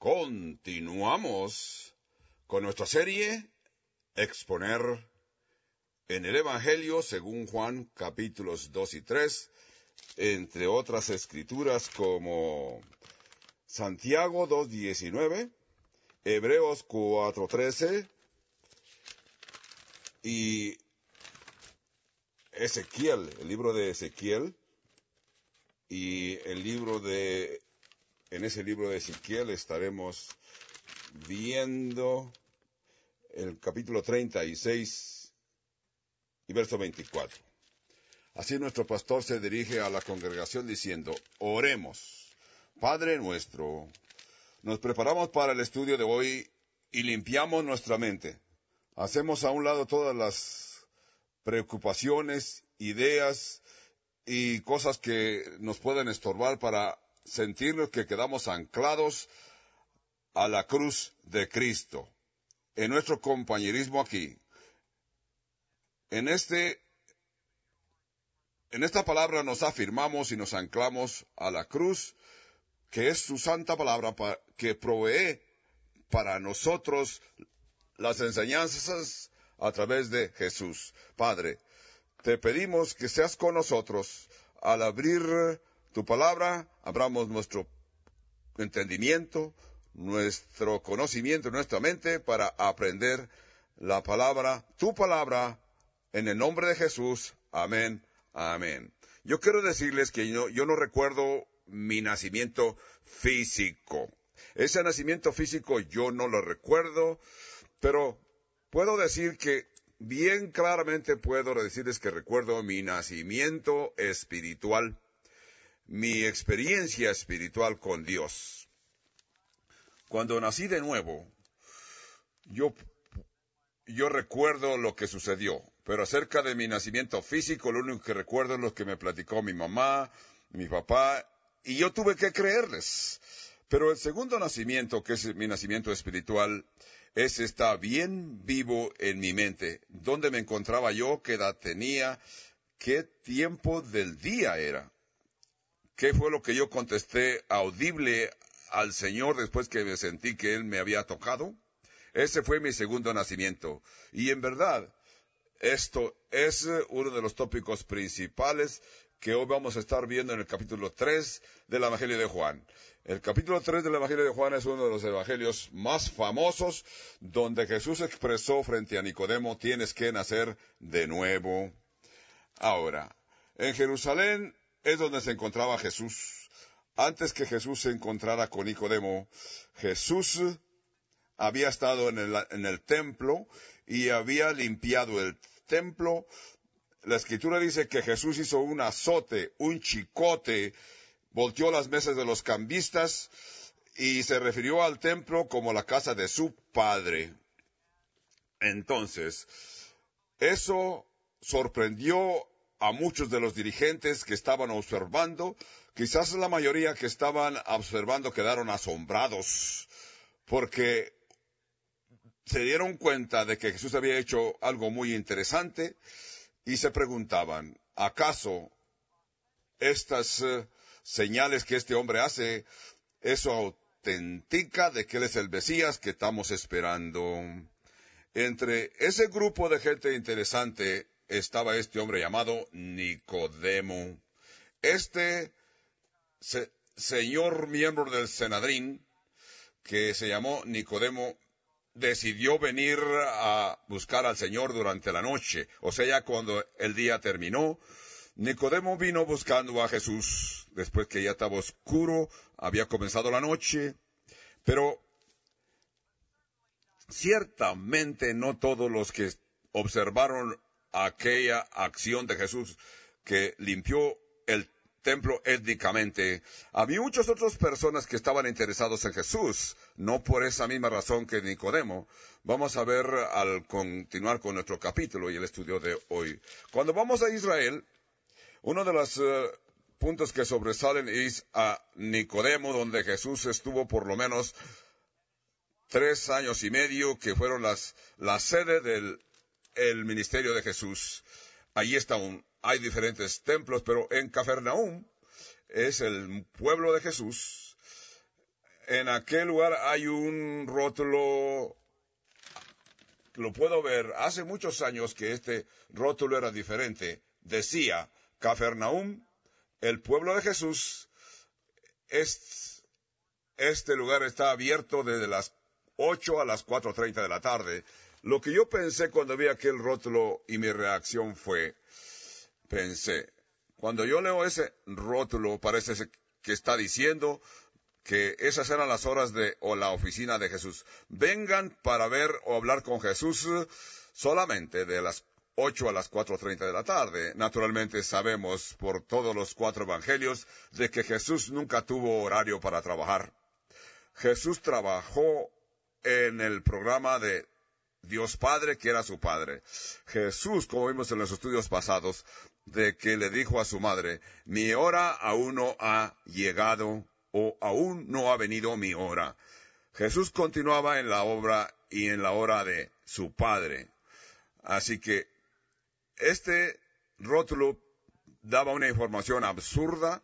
Continuamos con nuestra serie Exponer en el Evangelio según Juan, capítulos 2 y 3, entre otras escrituras como Santiago 2:19, Hebreos 4:13 y Ezequiel, el libro de Ezequiel, y en ese libro de Ezequiel estaremos viendo el capítulo 36 y verso 24. Así nuestro pastor se dirige a la congregación diciendo: oremos. Padre nuestro, nos preparamos para el estudio de hoy y limpiamos nuestra mente. Hacemos a un lado todas las preocupaciones, ideas y cosas que nos pueden estorbar para sentirnos que quedamos anclados a la cruz de Cristo. En nuestro compañerismo aquí, en esta palabra nos afirmamos y nos anclamos a la cruz, que es su santa palabra que provee para nosotros las enseñanzas a través de Jesús. Padre, te pedimos que seas con nosotros. Al abrir tu palabra, abramos nuestro entendimiento, nuestro conocimiento, nuestra mente para aprender la palabra, tu palabra, en el nombre de Jesús. Amén, amén. Yo quiero decirles que yo no recuerdo mi nacimiento físico. Ese nacimiento físico yo no lo recuerdo, pero puedo decir que bien claramente puedo decirles que recuerdo mi nacimiento espiritual, mi experiencia espiritual con Dios. Cuando nací de nuevo, yo recuerdo lo que sucedió, pero acerca de mi nacimiento físico, lo único que recuerdo es lo que me platicó mi mamá, mi papá, y yo tuve que creerles. Pero el segundo nacimiento, que es mi nacimiento espiritual, ese está bien vivo en mi mente. ¿Dónde me encontraba yo? ¿Qué edad tenía? ¿Qué tiempo del día era? ¿Qué fue lo que yo contesté audible al Señor después que me sentí que Él me había tocado? Ese fue mi segundo nacimiento. Y en verdad, esto es uno de los tópicos principales que hoy vamos a estar viendo en el capítulo 3 del Evangelio de Juan. El capítulo 3 del Evangelio de Juan es uno de los evangelios más famosos, donde Jesús expresó frente a Nicodemo: tienes que nacer de nuevo. Ahora, en Jerusalén es donde se encontraba Jesús. Antes que Jesús se encontrara con Nicodemo, Jesús había estado en el templo y había limpiado el templo. La Escritura dice que Jesús hizo un azote, un chicote, volteó las mesas de los cambistas y se refirió al templo como la casa de su padre. Entonces, eso sorprendió a muchos de los dirigentes que estaban observando. Quizás la mayoría que estaban observando quedaron asombrados, porque se dieron cuenta de que Jesús había hecho algo muy interesante y se preguntaban: ¿acaso estas señales que este hombre hace, eso autentica de que Él es el Mesías que estamos esperando? Entre ese grupo de gente interesante estaba este hombre llamado Nicodemo. Este señor miembro del Sanedrín, que se llamó Nicodemo, decidió venir a buscar al Señor durante la noche. O sea, ya cuando el día terminó, Nicodemo vino buscando a Jesús, después que ya estaba oscuro, había comenzado la noche. Pero ciertamente no todos los que observaron aquella acción de Jesús que limpió el templo étnicamente. Había muchas otras personas que estaban interesados en Jesús, no por esa misma razón que Nicodemo. Vamos a ver al continuar con nuestro capítulo y el estudio de hoy. Cuando vamos a Israel, uno de los puntos que sobresalen es a Nicodemo, donde Jesús estuvo por lo menos 3 años y medio, que fueron la sede del ministerio de Jesús. Allí hay diferentes templos, pero en Cafarnaúm es el pueblo de Jesús. en aquel lugar hay un rótulo, lo puedo ver, hace muchos años que este rótulo era diferente. Decía, Cafarnaúm, el pueblo de Jesús, este lugar está abierto desde las 8 a las 4:30 de la tarde. Lo que yo pensé cuando vi aquel rótulo y mi reacción fue, pensé, cuando yo leo ese rótulo parece que está diciendo que esas eran las horas o la oficina de Jesús. Vengan para ver o hablar con Jesús solamente de las 8 a las 4:30 de la tarde. Naturalmente sabemos por todos los 4 evangelios de que Jesús nunca tuvo horario para trabajar. Jesús trabajó en el programa de Dios Padre, que era su Padre. Jesús, como vimos en los estudios pasados, de que le dijo a su madre, mi hora aún no ha llegado, o aún no ha venido mi hora. Jesús continuaba en la obra y en la hora de su Padre. Así que este rótulo daba una información absurda,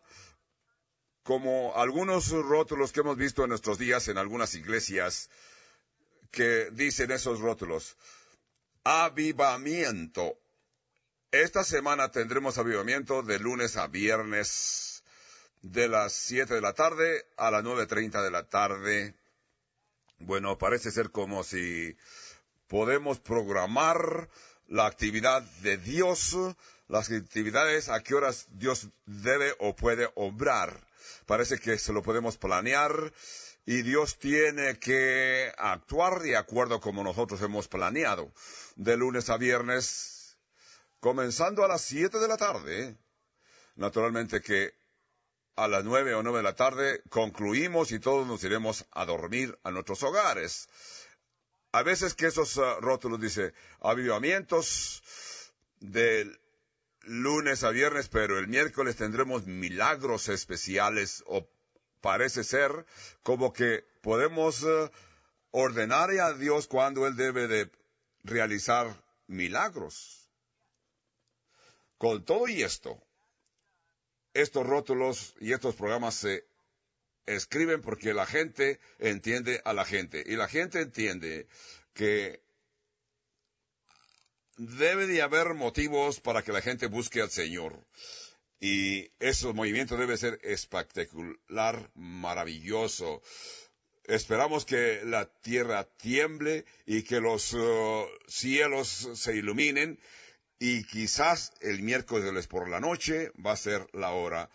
como algunos rótulos que hemos visto en nuestros días en algunas iglesias, que dicen esos rótulos, avivamiento. Esta semana tendremos avivamiento de lunes a viernes, de las 7 de la tarde a las 9:30 de la tarde. Bueno, parece ser como si podemos programar la actividad de Dios, las actividades a qué horas Dios debe o puede obrar. Parece que se lo podemos planear y Dios tiene que actuar de acuerdo como nosotros hemos planeado. De lunes a viernes, comenzando a las 7 de la tarde. Naturalmente que a las 9 o 9 de la tarde concluimos y todos nos iremos a dormir a nuestros hogares. A veces que esos rótulos dice avivamientos del lunes a viernes, pero el miércoles tendremos milagros especiales, o parece ser como que podemos ordenar a Dios cuando Él debe de realizar milagros. Con todo y esto, estos rótulos y estos programas se escriben porque la gente entiende a la gente. Y la gente entiende que debe de haber motivos para que la gente busque al Señor. Y ese movimiento debe ser espectacular, maravilloso. Esperamos que la tierra tiemble y que los cielos se iluminen. Y quizás el miércoles por la noche va a ser la hora.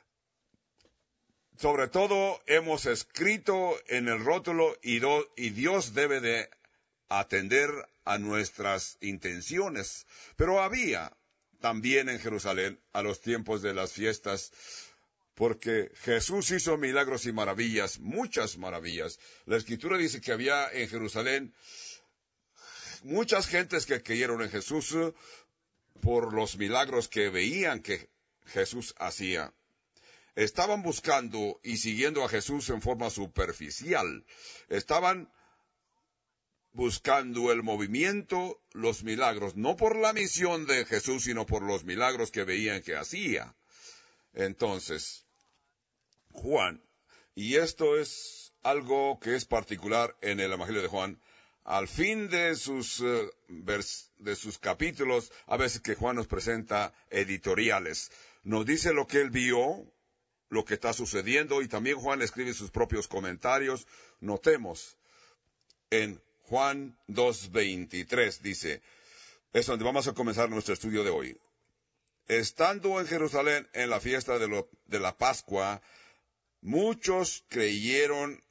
Sobre todo hemos escrito en el rótulo y Dios debe de atender a nuestras intenciones. Pero había también en Jerusalén a los tiempos de las fiestas, porque Jesús hizo milagros y maravillas, muchas maravillas. La Escritura dice que había en Jerusalén muchas gentes que creyeron en Jesús por los milagros que veían que Jesús hacía. Estaban buscando y siguiendo a Jesús en forma superficial. Estaban buscando el movimiento, los milagros, no por la misión de Jesús, sino por los milagros que veían que hacía. Entonces, Juan, y esto es algo que es particular en el Evangelio de Juan, al fin de sus capítulos, a veces que Juan nos presenta editoriales, nos dice lo que él vio, lo que está sucediendo, y también Juan escribe sus propios comentarios. Notemos, en Juan 2:23 dice, es donde vamos a comenzar nuestro estudio de hoy. Estando en Jerusalén en la fiesta de la Pascua, muchos creyeron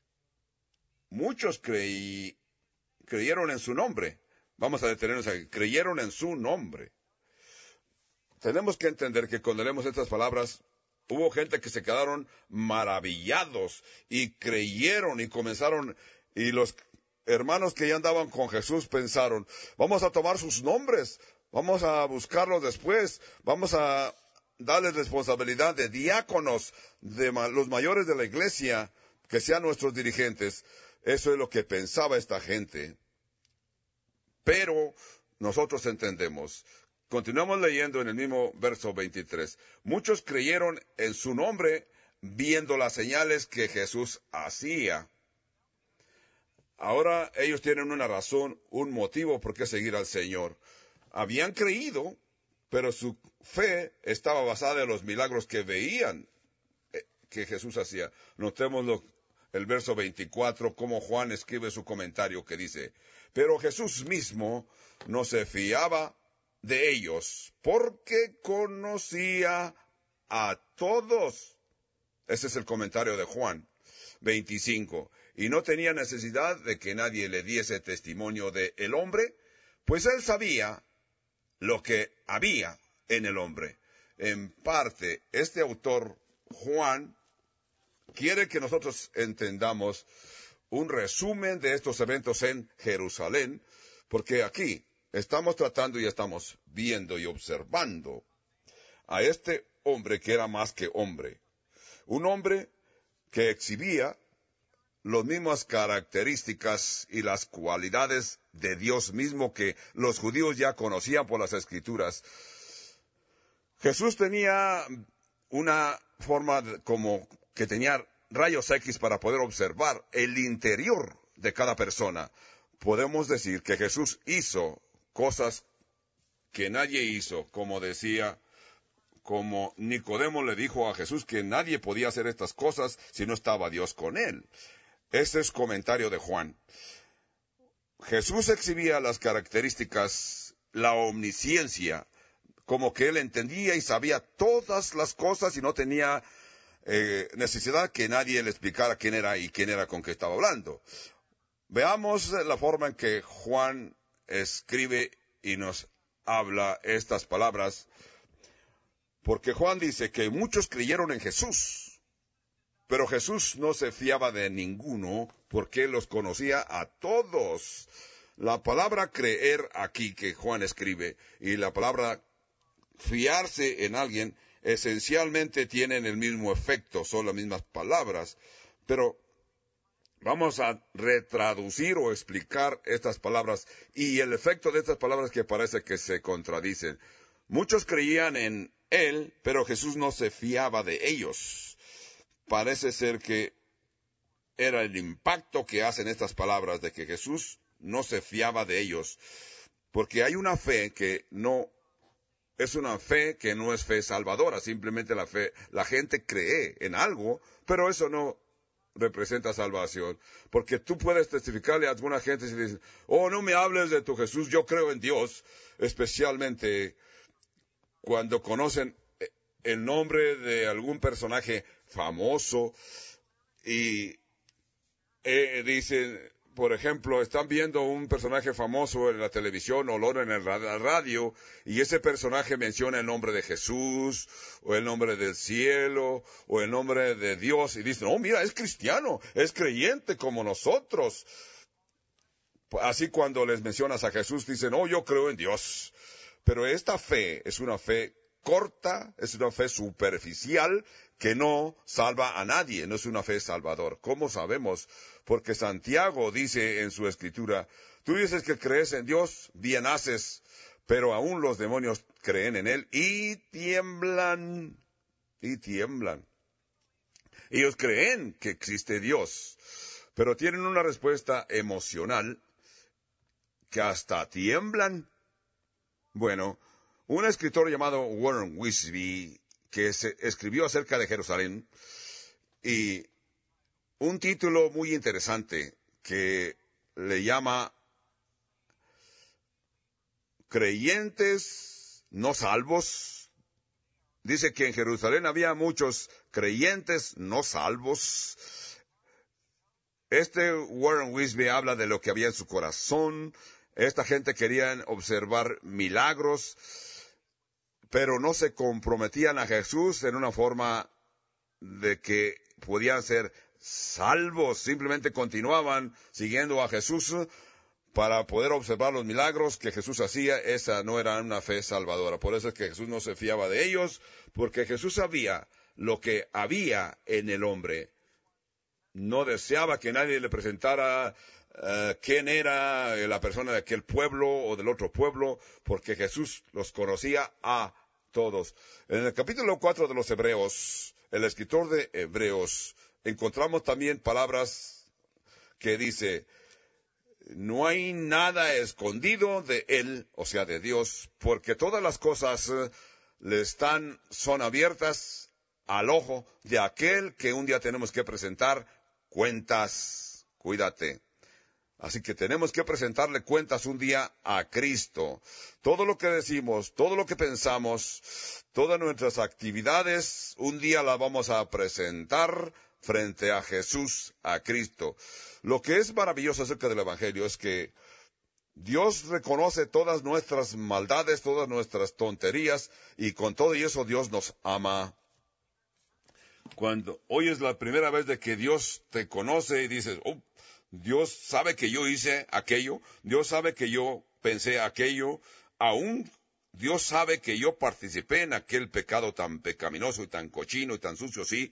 en su nombre. Vamos a detenernos aquí. Creyeron en su nombre. Tenemos que entender que cuando leemos estas palabras, hubo gente que se quedaron maravillados y creyeron y comenzaron, y los hermanos que ya andaban con Jesús pensaron, vamos a tomar sus nombres, vamos a buscarlos después, vamos a darles responsabilidad de diáconos, de los mayores de la iglesia, que sean nuestros dirigentes. Eso es lo que pensaba esta gente. Pero nosotros entendemos. Continuamos leyendo en el mismo verso 23. Muchos creyeron en su nombre, viendo las señales que Jesús hacía. Ahora ellos tienen una razón, un motivo por qué seguir al Señor. Habían creído, pero su fe estaba basada en los milagros que veían que Jesús hacía. Notemos el verso 24, como Juan escribe su comentario que dice, pero Jesús mismo no se fiaba de ellos, porque conocía a todos. Ese es el comentario de Juan 25. Y no tenía necesidad de que nadie le diese testimonio de el hombre, pues él sabía lo que había en el hombre. En parte, este autor, Juan, quiere que nosotros entendamos un resumen de estos eventos en Jerusalén, porque aquí estamos tratando y estamos viendo y observando a este hombre que era más que hombre. Un hombre que exhibía las mismas características y las cualidades de Dios mismo que los judíos ya conocían por las Escrituras. Jesús tenía una forma como que tenía rayos X para poder observar el interior de cada persona. Podemos decir que Jesús hizo cosas que nadie hizo, como Nicodemo le dijo a Jesús que nadie podía hacer estas cosas si no estaba Dios con él. Este es comentario de Juan. Jesús exhibía las características, la omnisciencia, como que él entendía y sabía todas las cosas y no tenía necesidad que nadie le explicara quién era y quién era con qué estaba hablando. Veamos la forma en que Juan escribe y nos habla estas palabras, porque Juan dice que muchos creyeron en Jesús, pero Jesús no se fiaba de ninguno porque él los conocía a todos. La palabra creer aquí que Juan escribe y la palabra fiarse en alguien esencialmente tienen el mismo efecto, son las mismas palabras, pero vamos a retraducir o explicar estas palabras y el efecto de estas palabras que parece que se contradicen. Muchos creían en él, pero Jesús no se fiaba de ellos. Parece ser que era el impacto que hacen estas palabras de que Jesús no se fiaba de ellos, porque hay una fe que no es una fe que no es fe salvadora, simplemente la gente cree en algo, pero eso no representa salvación, porque tú puedes testificarle a alguna gente si dices, oh, no me hables de tu Jesús, yo creo en Dios, especialmente cuando conocen el nombre de algún personaje famoso y dicen, por ejemplo, están viendo un personaje famoso en la televisión o en la radio y ese personaje menciona el nombre de Jesús o el nombre del cielo o el nombre de Dios y dicen, oh, mira, es cristiano, es creyente como nosotros. Así cuando les mencionas a Jesús dicen, oh, yo creo en Dios. Pero esta fe es una fe corta, es una fe superficial que no salva a nadie, no es una fe salvador. ¿Cómo sabemos? Porque Santiago dice en su escritura, tú dices que crees en Dios, bien haces, pero aún los demonios creen en Él y tiemblan, y tiemblan. Ellos creen que existe Dios, pero tienen una respuesta emocional que hasta tiemblan. Bueno, un escritor llamado Warren Wiersbe, que escribió acerca de Jerusalén, y un título muy interesante que le llama Creyentes no salvos. Dice que en Jerusalén había muchos creyentes no salvos. Warren Wiersbe habla de lo que había en su corazón. Esta gente quería observar milagros, pero no se comprometían a Jesús en una forma de que podían ser salvos. Simplemente continuaban siguiendo a Jesús para poder observar los milagros que Jesús hacía. Esa no era una fe salvadora. Por eso es que Jesús no se fiaba de ellos, porque Jesús sabía lo que había en el hombre. No deseaba que nadie le presentara quién era la persona de aquel pueblo o del otro pueblo, porque Jesús los conocía a todos. En el capítulo 4 de los Hebreos, el escritor de Hebreos, encontramos también palabras que dice, no hay nada escondido de Él, o sea, de Dios, porque todas las cosas son abiertas al ojo de aquel que un día tenemos que presentar cuentas. Cuídate. Así que tenemos que presentarle cuentas un día a Cristo. Todo lo que decimos, todo lo que pensamos, todas nuestras actividades, un día las vamos a presentar frente a Jesús, a Cristo. Lo que es maravilloso acerca del Evangelio es que Dios reconoce todas nuestras maldades, todas nuestras tonterías, y con todo y eso Dios nos ama. Cuando hoy es la primera vez de que Dios te conoce y dices, oh, Dios sabe que yo hice aquello, Dios sabe que yo pensé aquello, aún Dios sabe que yo participé en aquel pecado tan pecaminoso y tan cochino y tan sucio, sí.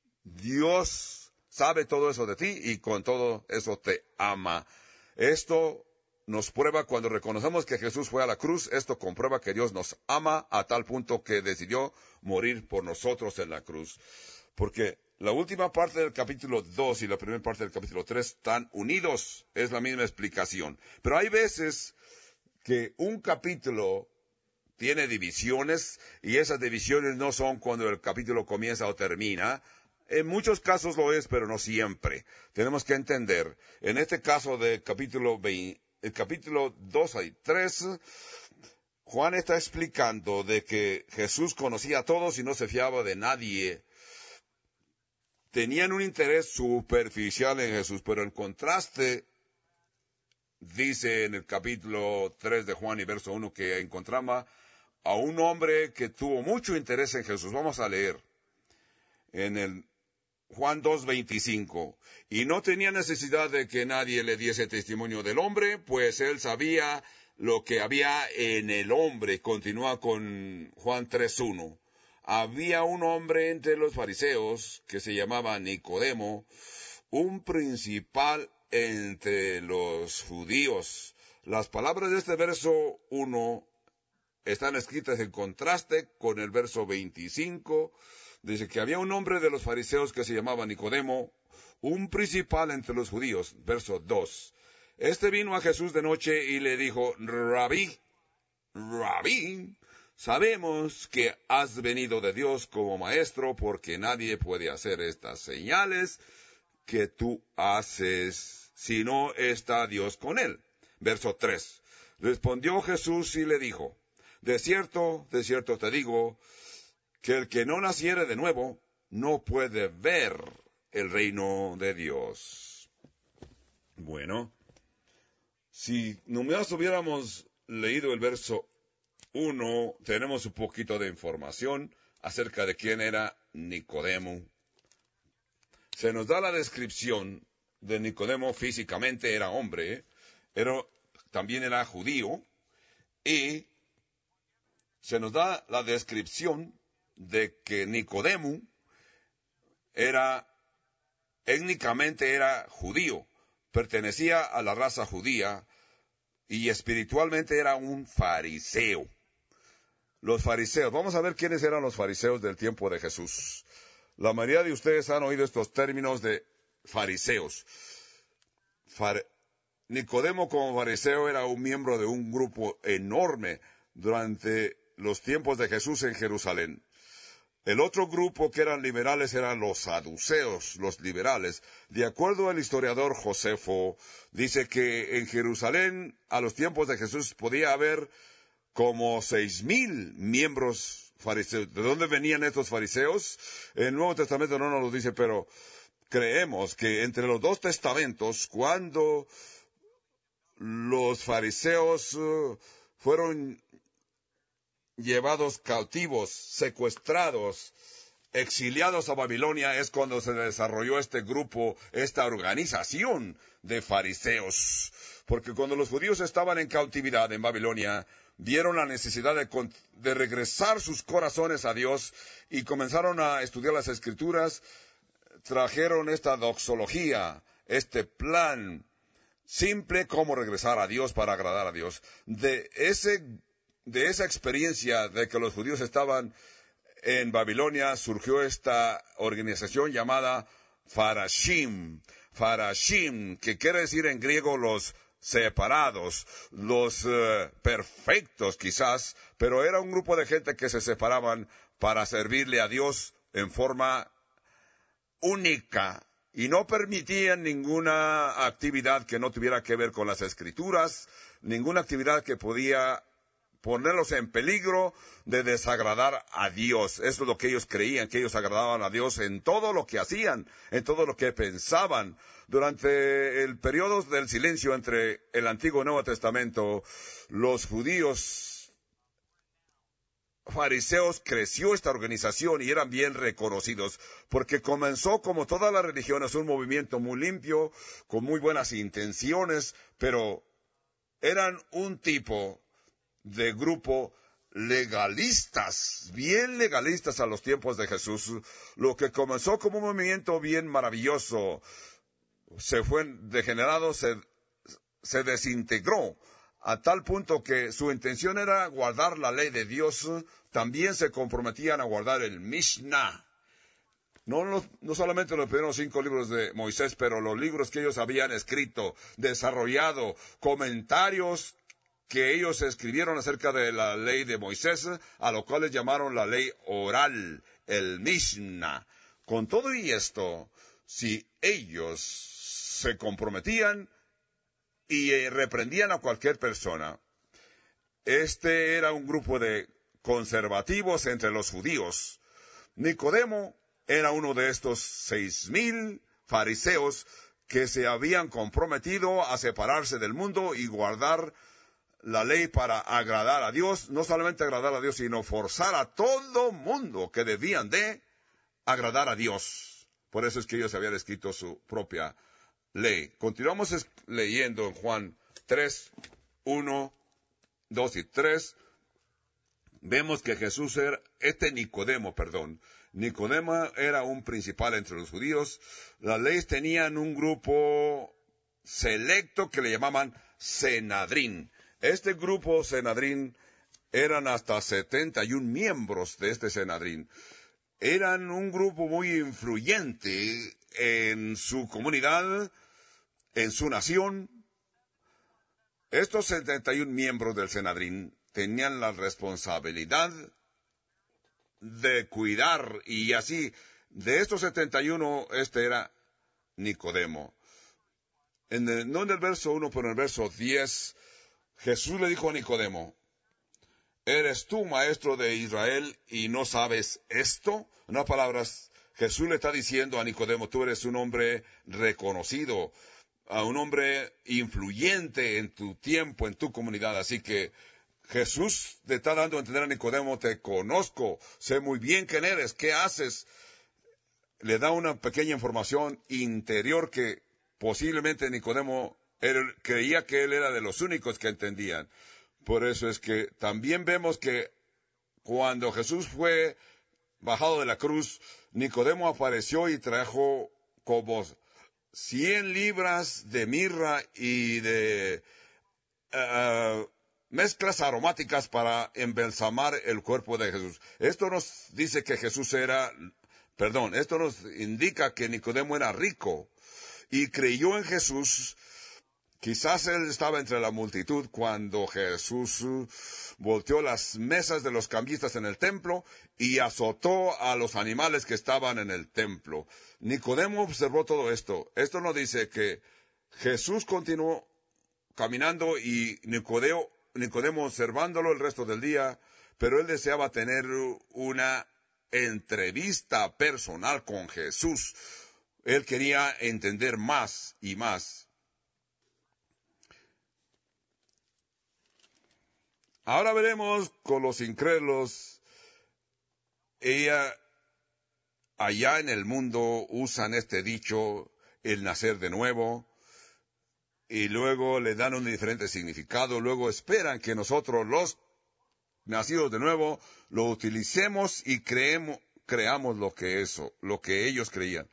Dios sabe todo eso de ti y con todo eso te ama. Esto nos prueba cuando reconocemos que Jesús fue a la cruz, esto comprueba que Dios nos ama a tal punto que decidió morir por nosotros en la cruz. Porque la última parte del capítulo 2 y la primera parte del capítulo 3 están unidos, es la misma explicación. Pero hay veces que un capítulo tiene divisiones y esas divisiones no son cuando el capítulo comienza o termina. En muchos casos lo es, pero no siempre. Tenemos que entender, en este caso del capítulo 2 y 3, Juan está explicando de que Jesús conocía a todos y no se fiaba de nadie. Tenían un interés superficial en Jesús, pero el contraste, dice en el capítulo 3 de Juan y verso 1, que encontramos a un hombre que tuvo mucho interés en Jesús. Vamos a leer en el Juan 2:25. Y no tenía necesidad de que nadie le diese testimonio del hombre, pues él sabía lo que había en el hombre. Continúa con Juan 3:1. Había un hombre entre los fariseos que se llamaba Nicodemo, un principal entre los judíos. Las palabras de este verso 1 están escritas en contraste con el verso 25. Dice que había un hombre de los fariseos que se llamaba Nicodemo, un principal entre los judíos. Verso 2. Este vino a Jesús de noche y le dijo, Rabí, sabemos que has venido de Dios como maestro, porque nadie puede hacer estas señales que tú haces si no está Dios con él. Verso 3. Respondió Jesús y le dijo, de cierto te digo, que el que no naciere de nuevo no puede ver el reino de Dios. Bueno, si nomás hubiéramos leído el verso 1, tenemos un poquito de información acerca de quién era Nicodemo. Se nos da la descripción de Nicodemo físicamente, era hombre, pero también era judío, y se nos da la descripción de que Nicodemo étnicamente era judío, pertenecía a la raza judía y espiritualmente era un fariseo. Los fariseos, vamos a ver quiénes eran los fariseos del tiempo de Jesús. La mayoría de ustedes han oído estos términos de fariseos. Nicodemo como fariseo era un miembro de un grupo enorme durante los tiempos de Jesús en Jerusalén. El otro grupo que eran liberales eran los saduceos, los liberales. De acuerdo al historiador Josefo, dice que en Jerusalén a los tiempos de Jesús podía haber como 6,000 miembros fariseos. ¿De dónde venían estos fariseos? El Nuevo Testamento no nos lo dice, pero creemos que entre los dos testamentos, cuando los fariseos fueron llevados cautivos, secuestrados, exiliados a Babilonia, es cuando se desarrolló este grupo, esta organización de fariseos. Porque cuando los judíos estaban en cautividad en Babilonia, vieron la necesidad de regresar sus corazones a Dios y comenzaron a estudiar las Escrituras, trajeron esta doxología, este plan simple cómo regresar a Dios para agradar a Dios. De esa experiencia de que los judíos estaban en Babilonia surgió esta organización llamada Farashim. Farashim, que quiere decir en griego los separados, los perfectos quizás, pero era un grupo de gente que se separaban para servirle a Dios en forma única y no permitían ninguna actividad que no tuviera que ver con las Escrituras, ninguna actividad que podía ponerlos en peligro de desagradar a Dios. Eso es lo que ellos creían, que ellos agradaban a Dios en todo lo que hacían, en todo lo que pensaban. Durante el periodo del silencio entre el Antiguo y Nuevo Testamento, los judíos fariseos creció esta organización y eran bien reconocidos, porque comenzó como todas las religiones un movimiento muy limpio, con muy buenas intenciones, pero eran un tipo de grupo legalistas, bien legalistas a los tiempos de Jesús. Lo que comenzó como un movimiento bien maravilloso, se fue degenerado, se desintegró, a tal punto que su intención era guardar la ley de Dios. También se comprometían a guardar el Mishnah. No solamente los primeros 5 libros de Moisés, pero los libros que ellos habían escrito, desarrollado, comentarios que ellos escribieron acerca de la ley de Moisés, a lo cual les llamaron la ley oral, el Mishnah. Con todo y esto, si ellos se comprometían y reprendían a cualquier persona, este era un grupo de conservativos entre los judíos. Nicodemo era uno de estos 6,000 fariseos que se habían comprometido a separarse del mundo y guardar la ley para agradar a Dios, no solamente agradar a Dios, sino forzar a todo mundo que debían de agradar a Dios. Por eso es que ellos habían escrito su propia ley. Continuamos leyendo en Juan 3, 1, 2 y 3. Vemos que Nicodemo era un principal entre los judíos. Las leyes tenían un grupo selecto que le llamaban Senadrín. Este grupo Senadrín eran hasta 71 miembros de este Senadrín. Eran un grupo muy influyente en su comunidad, en su nación. Estos 71 miembros del Senadrín tenían la responsabilidad de cuidar, y así, de estos 71, este era Nicodemo. No en el verso 1, pero en el verso 10, Jesús le dijo a Nicodemo: ¿eres tú maestro de Israel y no sabes esto? En otras palabras, Jesús le está diciendo a Nicodemo: tú eres un hombre reconocido, a un hombre influyente en tu tiempo, en tu comunidad. Así que Jesús le está dando a entender a Nicodemo: te conozco, sé muy bien quién eres, qué haces. Le da una pequeña información interior que posiblemente Nicodemo creía que él era de los únicos que entendían. Por eso es que también vemos que cuando Jesús fue bajado de la cruz, Nicodemo apareció y trajo como 100 libras de mirra y de mezclas aromáticas para embalsamar el cuerpo de Jesús. Esto nos dice que esto nos indica que Nicodemo era rico y creyó en Jesús. Quizás él estaba entre la multitud cuando Jesús volteó las mesas de los cambistas en el templo y azotó a los animales que estaban en el templo. Nicodemo observó todo esto. Esto nos dice que Jesús continuó caminando y Nicodemo observándolo el resto del día, pero él deseaba tener una entrevista personal con Jesús. Él quería entender más y más. Ahora veremos con los incrédulos. Allá en el mundo usan este dicho, el nacer de nuevo, y luego le dan un diferente significado. Luego esperan que nosotros, los nacidos de nuevo, lo utilicemos y creamos lo que ellos creían.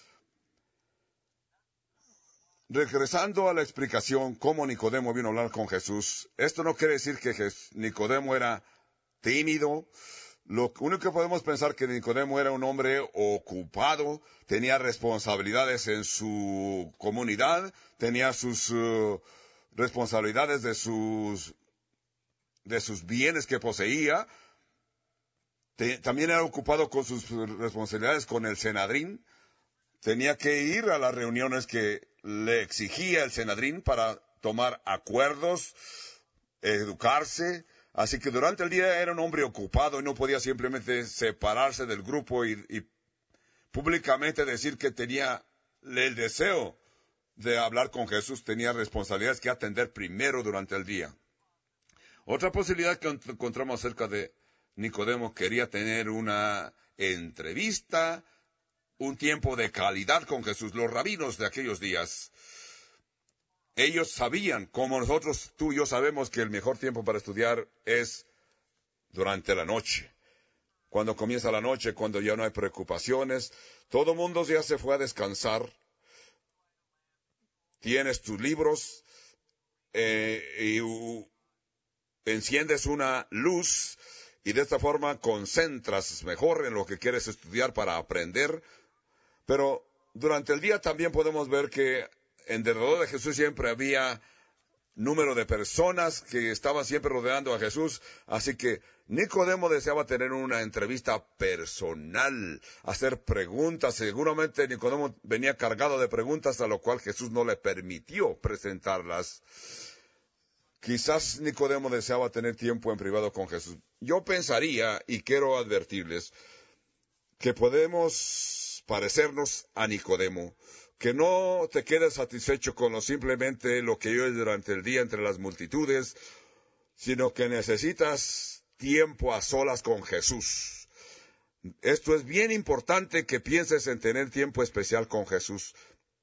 Regresando a la explicación cómo Nicodemo vino a hablar con Jesús, esto no quiere decir que Nicodemo era tímido, Lo único que podemos pensar que Nicodemo era un hombre ocupado, tenía responsabilidades en su comunidad, tenía sus responsabilidades de sus bienes que poseía, también era ocupado con sus responsabilidades con el Senadrín, tenía que ir a las reuniones que le exigía el Senadrín para tomar acuerdos, educarse. Así que durante el día era un hombre ocupado y no podía simplemente separarse del grupo y públicamente decir que tenía el deseo de hablar con Jesús, tenía responsabilidades que atender primero durante el día. Otra posibilidad que encontramos acerca de Nicodemo, quería tener una entrevista, un tiempo de calidad con Jesús. Los rabinos de aquellos días, ellos sabían, como nosotros, tú y yo sabemos, que el mejor tiempo para estudiar es durante la noche. Cuando comienza la noche, cuando ya no hay preocupaciones, todo el mundo ya se fue a descansar. Tienes tus libros y enciendes una luz y de esta forma concentras mejor en lo que quieres estudiar para aprender. Pero durante el día también podemos ver que en derredor de Jesús siempre había número de personas que estaban siempre rodeando a Jesús, así que Nicodemo deseaba tener una entrevista personal, hacer preguntas. Seguramente Nicodemo venía cargado de preguntas, a lo cual Jesús no le permitió presentarlas. Quizás Nicodemo deseaba tener tiempo en privado con Jesús. Yo pensaría, y quiero advertirles, que podemos parecernos a Nicodemo, que no te quedes satisfecho con simplemente lo que oyes durante el día entre las multitudes, sino que necesitas tiempo a solas con Jesús. Esto es bien importante, que pienses en tener tiempo especial con Jesús.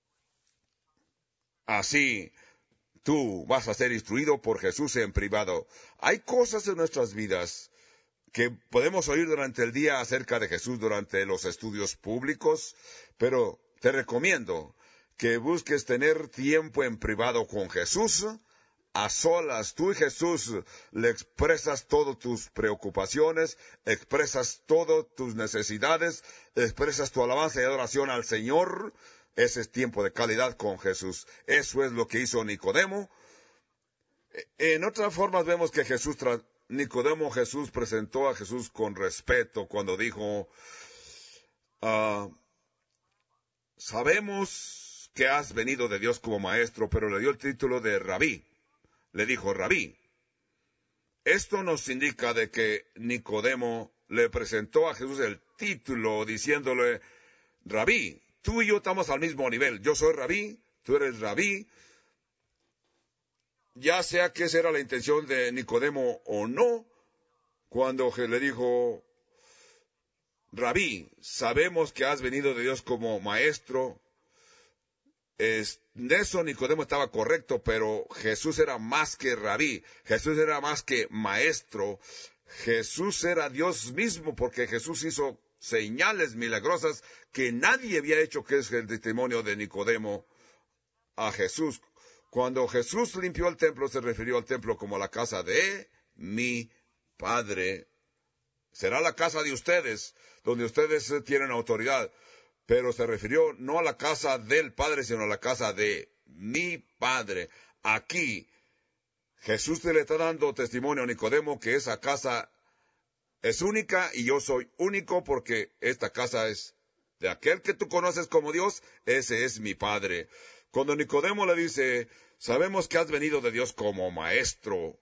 Así tú vas a ser instruido por Jesús en privado. Hay cosas en nuestras vidas que podemos oír durante el día acerca de Jesús durante los estudios públicos, pero te recomiendo que busques tener tiempo en privado con Jesús, a solas. Tú y Jesús le expresas todas tus preocupaciones, expresas todas tus necesidades, expresas tu alabanza y adoración al Señor. Ese es tiempo de calidad con Jesús. Eso es lo que hizo Nicodemo. En otras formas vemos que Jesús presentó a Jesús con respeto cuando dijo, sabemos que has venido de Dios como maestro, pero le dio el título de rabí. Le dijo, rabí. Esto nos indica de que Nicodemo le presentó a Jesús el título diciéndole, rabí, tú y yo estamos al mismo nivel. Yo soy rabí, tú eres rabí. Ya sea que esa era la intención de Nicodemo o no, cuando le dijo, rabí, sabemos que has venido de Dios como maestro. De eso Nicodemo estaba correcto, pero Jesús era más que rabí, Jesús era más que maestro, Jesús era Dios mismo, porque Jesús hizo señales milagrosas que nadie había hecho, que es el testimonio de Nicodemo a Jesús. Cuando Jesús limpió el templo, se refirió al templo como la casa de mi Padre. Será la casa de ustedes, donde ustedes tienen autoridad. Pero se refirió no a la casa del Padre, sino a la casa de mi Padre. Aquí, Jesús le está dando testimonio a Nicodemo que esa casa es única y yo soy único, porque esta casa es de aquel que tú conoces como Dios, ese es mi Padre. Cuando Nicodemo le dice, sabemos que has venido de Dios como maestro,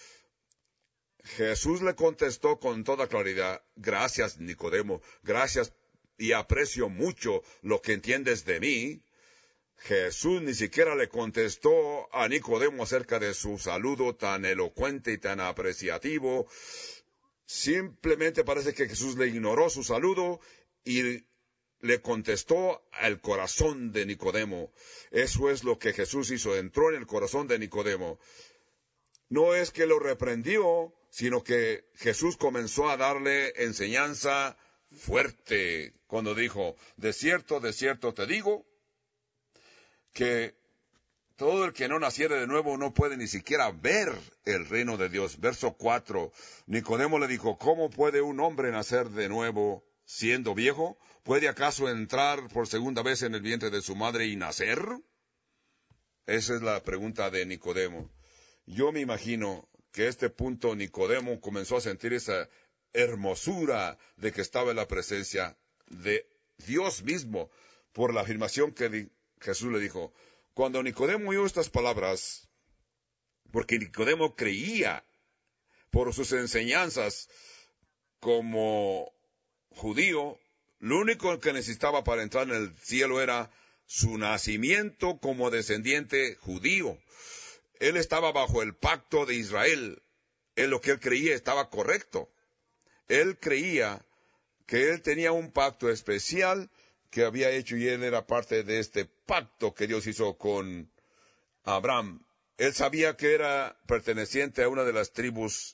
Jesús le contestó con toda claridad, gracias Nicodemo, gracias, y aprecio mucho lo que entiendes de mí. Jesús ni siquiera le contestó a Nicodemo acerca de su saludo tan elocuente y tan apreciativo. Simplemente parece que Jesús le ignoró su saludo y le contestó al corazón de Nicodemo. Eso es lo que Jesús hizo, entró en el corazón de Nicodemo. No es que lo reprendió, sino que Jesús comenzó a darle enseñanza fuerte cuando dijo, de cierto te digo, que todo el que no naciere de nuevo no puede ni siquiera ver el reino de Dios. Verso 4. Nicodemo le dijo, ¿cómo puede un hombre nacer de nuevo siendo viejo? ¿Puede acaso entrar por segunda vez en el vientre de su madre y nacer? Esa es la pregunta de Nicodemo. Yo me imagino que a este punto Nicodemo comenzó a sentir esa hermosura de que estaba en la presencia de Dios mismo, por la afirmación que Jesús le dijo. Cuando Nicodemo oyó estas palabras, porque Nicodemo creía por sus enseñanzas como judío, lo único que necesitaba para entrar en el cielo era su nacimiento como descendiente judío. Él estaba bajo el pacto de Israel. En lo que él creía estaba correcto. Él creía que él tenía un pacto especial que había hecho y él era parte de este pacto que Dios hizo con Abraham. Él sabía que era perteneciente a una de las tribus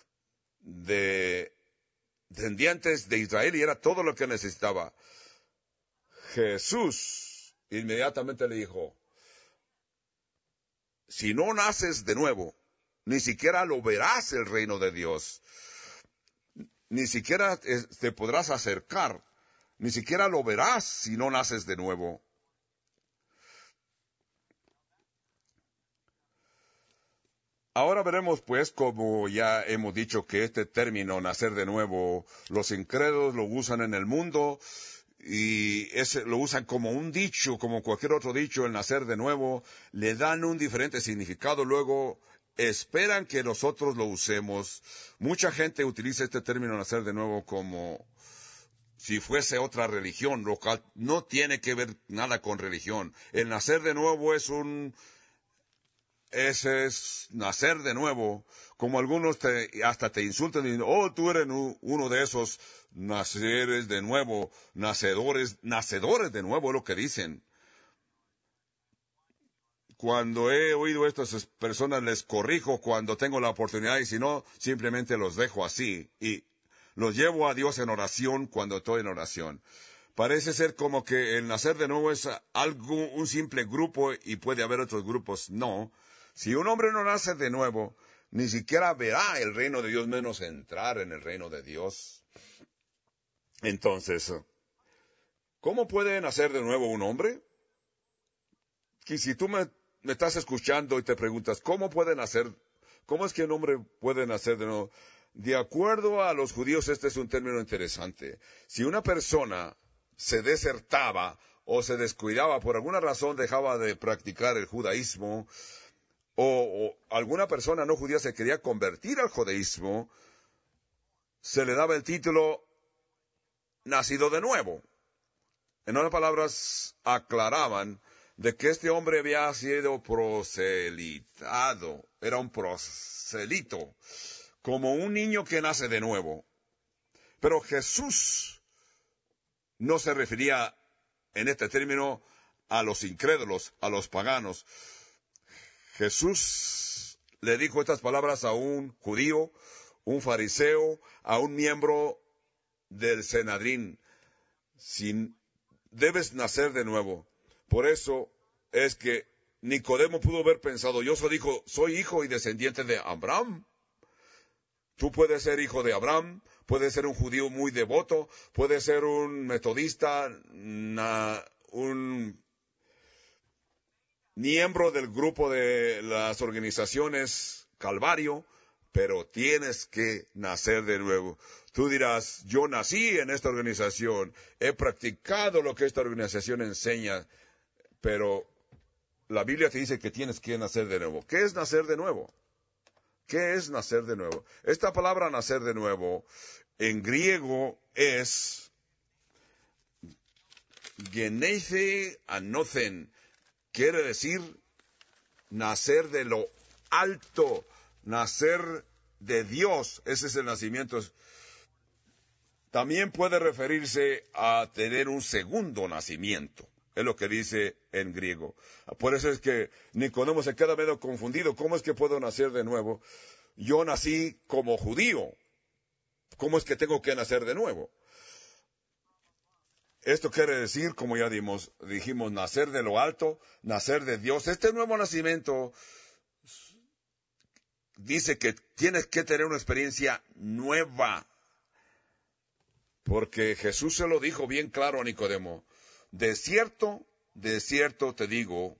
descendientes de Israel y era todo lo que necesitaba. Jesús inmediatamente le dijo, si no naces de nuevo, ni siquiera lo verás el reino de Dios. Ni siquiera te podrás acercar. Ni siquiera lo verás si no naces de nuevo. Ahora veremos, pues, como ya hemos dicho, que este término, nacer de nuevo, los incrédulos lo usan en el mundo y lo usan como un dicho, como cualquier otro dicho, el nacer de nuevo, le dan un diferente significado, luego esperan que nosotros lo usemos. Mucha gente utiliza este término nacer de nuevo como si fuese otra religión, lo cual no tiene que ver nada con religión. El nacer de nuevo es nacer de nuevo, como algunos hasta te insultan y dicen, oh, tú eres uno de esos naceres de nuevo, nacedores de nuevo, es lo que dicen. Cuando he oído a estas personas les corrijo cuando tengo la oportunidad y si no, simplemente los dejo así y los llevo a Dios en oración cuando estoy en oración. Parece ser como que el nacer de nuevo es un simple grupo y puede haber otros grupos. No. Si un hombre no nace de nuevo, ni siquiera verá el reino de Dios, menos entrar en el reino de Dios. Entonces, ¿cómo puede nacer de nuevo un hombre? Y si tú me estás escuchando y te preguntas, ¿cómo es que un hombre puede nacer de nuevo? De acuerdo a los judíos, este es un término interesante. Si una persona se desertaba o se descuidaba, por alguna razón dejaba de practicar el judaísmo, o alguna persona no judía se quería convertir al judaísmo, se le daba el título nacido de nuevo. En otras palabras, aclaraban de que este hombre había sido proselitado, era un proselito, como un niño que nace de nuevo. Pero Jesús no se refería en este término a los incrédulos, a los paganos. Jesús le dijo estas palabras a un judío, un fariseo, a un miembro del Sanedrín. Debes nacer de nuevo. Por eso es que Nicodemo pudo haber pensado, soy hijo y descendiente de Abraham. Tú puedes ser hijo de Abraham, puedes ser un judío muy devoto, puedes ser un metodista, un miembro del grupo de las organizaciones Calvario, pero tienes que nacer de nuevo. Tú dirás, yo nací en esta organización, he practicado lo que esta organización enseña, pero la Biblia te dice que tienes que nacer de nuevo. ¿Qué es nacer de nuevo? ¿Qué es nacer de nuevo? Esta palabra nacer de nuevo en griego es genese anothen. Quiere decir nacer de lo alto, nacer de Dios. Ese es el nacimiento. También puede referirse a tener un segundo nacimiento. Es lo que dice en griego. Por eso es que Nicodemo se queda medio confundido. ¿Cómo es que puedo nacer de nuevo? Yo nací como judío. ¿Cómo es que tengo que nacer de nuevo? Esto quiere decir, como ya dijimos, nacer de lo alto, nacer de Dios. Este nuevo nacimiento dice que tienes que tener una experiencia nueva. Porque Jesús se lo dijo bien claro a Nicodemo. De cierto te digo,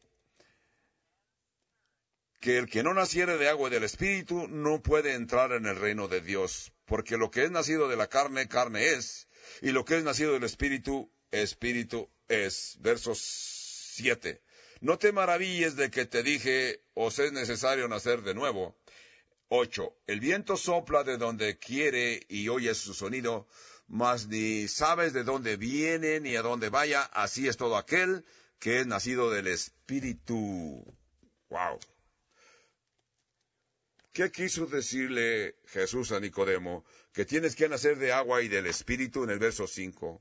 que el que no naciere de agua y del Espíritu no puede entrar en el reino de Dios. Porque lo que es nacido de la carne, carne es. Y lo que es nacido del Espíritu, Espíritu es. Verso 7. No te maravilles de que te dije, os es necesario nacer de nuevo. 8. El viento sopla de donde quiere y oyes su sonido, mas ni sabes de dónde viene ni a dónde vaya. Así es todo aquel que es nacido del Espíritu. Wow. ¿Qué quiso decirle Jesús a Nicodemo? Que tienes que nacer de agua y del Espíritu en el verso 5.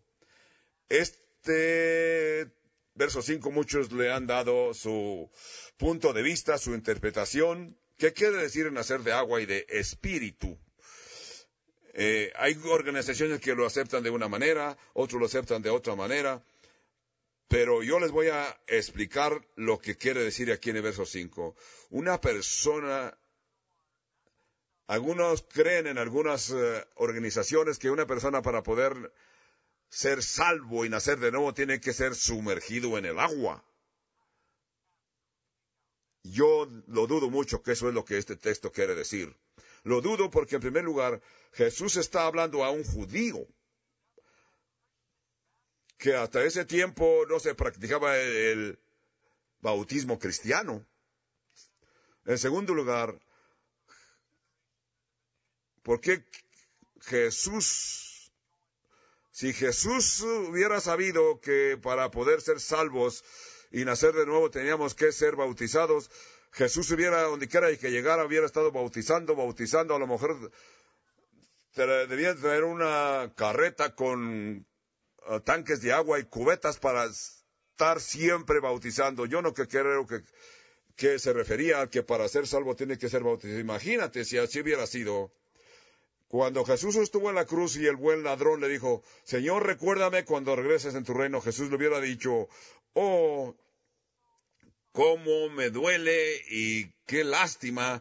Este verso 5 muchos le han dado su punto de vista, su interpretación. ¿Qué quiere decir nacer de agua y de Espíritu? Hay organizaciones que lo aceptan de una manera, otros lo aceptan de otra manera, pero yo les voy a explicar lo que quiere decir aquí en el verso 5. Una persona... Algunos creen en algunas organizaciones que una persona para poder ser salvo y nacer de nuevo tiene que ser sumergido en el agua. Yo lo dudo mucho que eso es lo que este texto quiere decir. Lo dudo porque en primer lugar Jesús está hablando a un judío que hasta ese tiempo no se practicaba el bautismo cristiano. En segundo lugar, ¿por qué si Jesús hubiera sabido que para poder ser salvos y nacer de nuevo teníamos que ser bautizados, Jesús hubiera, donde quiera que llegara, hubiera estado bautizando, a lo mejor debía traer una carreta con tanques de agua y cubetas para estar siempre bautizando. Yo no creo que se refería a que para ser salvo tiene que ser bautizado. Imagínate si así hubiera sido. Cuando Jesús estuvo en la cruz y el buen ladrón le dijo, Señor, recuérdame cuando regreses en tu reino, Jesús le hubiera dicho, oh, cómo me duele y qué lástima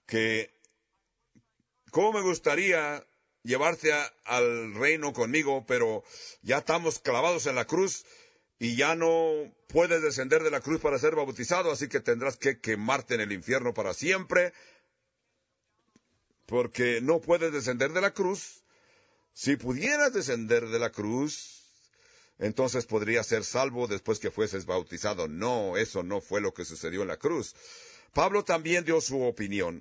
cómo me gustaría llevarte al reino conmigo, pero ya estamos clavados en la cruz y ya no puedes descender de la cruz para ser bautizado, así que tendrás que quemarte en el infierno para siempre, porque no puedes descender de la cruz. Si pudieras descender de la cruz, entonces podrías ser salvo después que fueses bautizado. No, eso no fue lo que sucedió en la cruz. Pablo también dio su opinión.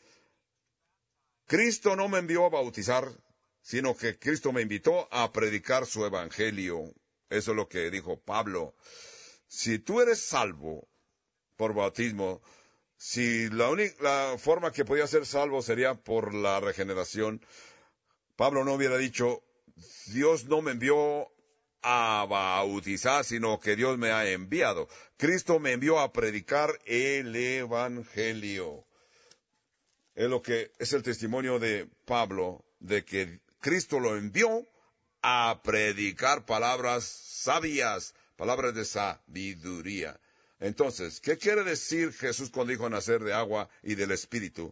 Cristo no me envió a bautizar, sino que Cristo me invitó a predicar su evangelio. Eso es lo que dijo Pablo. Si tú eres salvo por bautismo, si la forma que podía ser salvo sería por la regeneración, Pablo no hubiera dicho, Dios no me envió a bautizar, sino que Dios me ha enviado. Cristo me envió a predicar el evangelio. Es lo que es el testimonio de Pablo, de que Cristo lo envió a predicar palabras sabias, palabras de sabiduría. Entonces, ¿qué quiere decir Jesús cuando dijo nacer de agua y del Espíritu?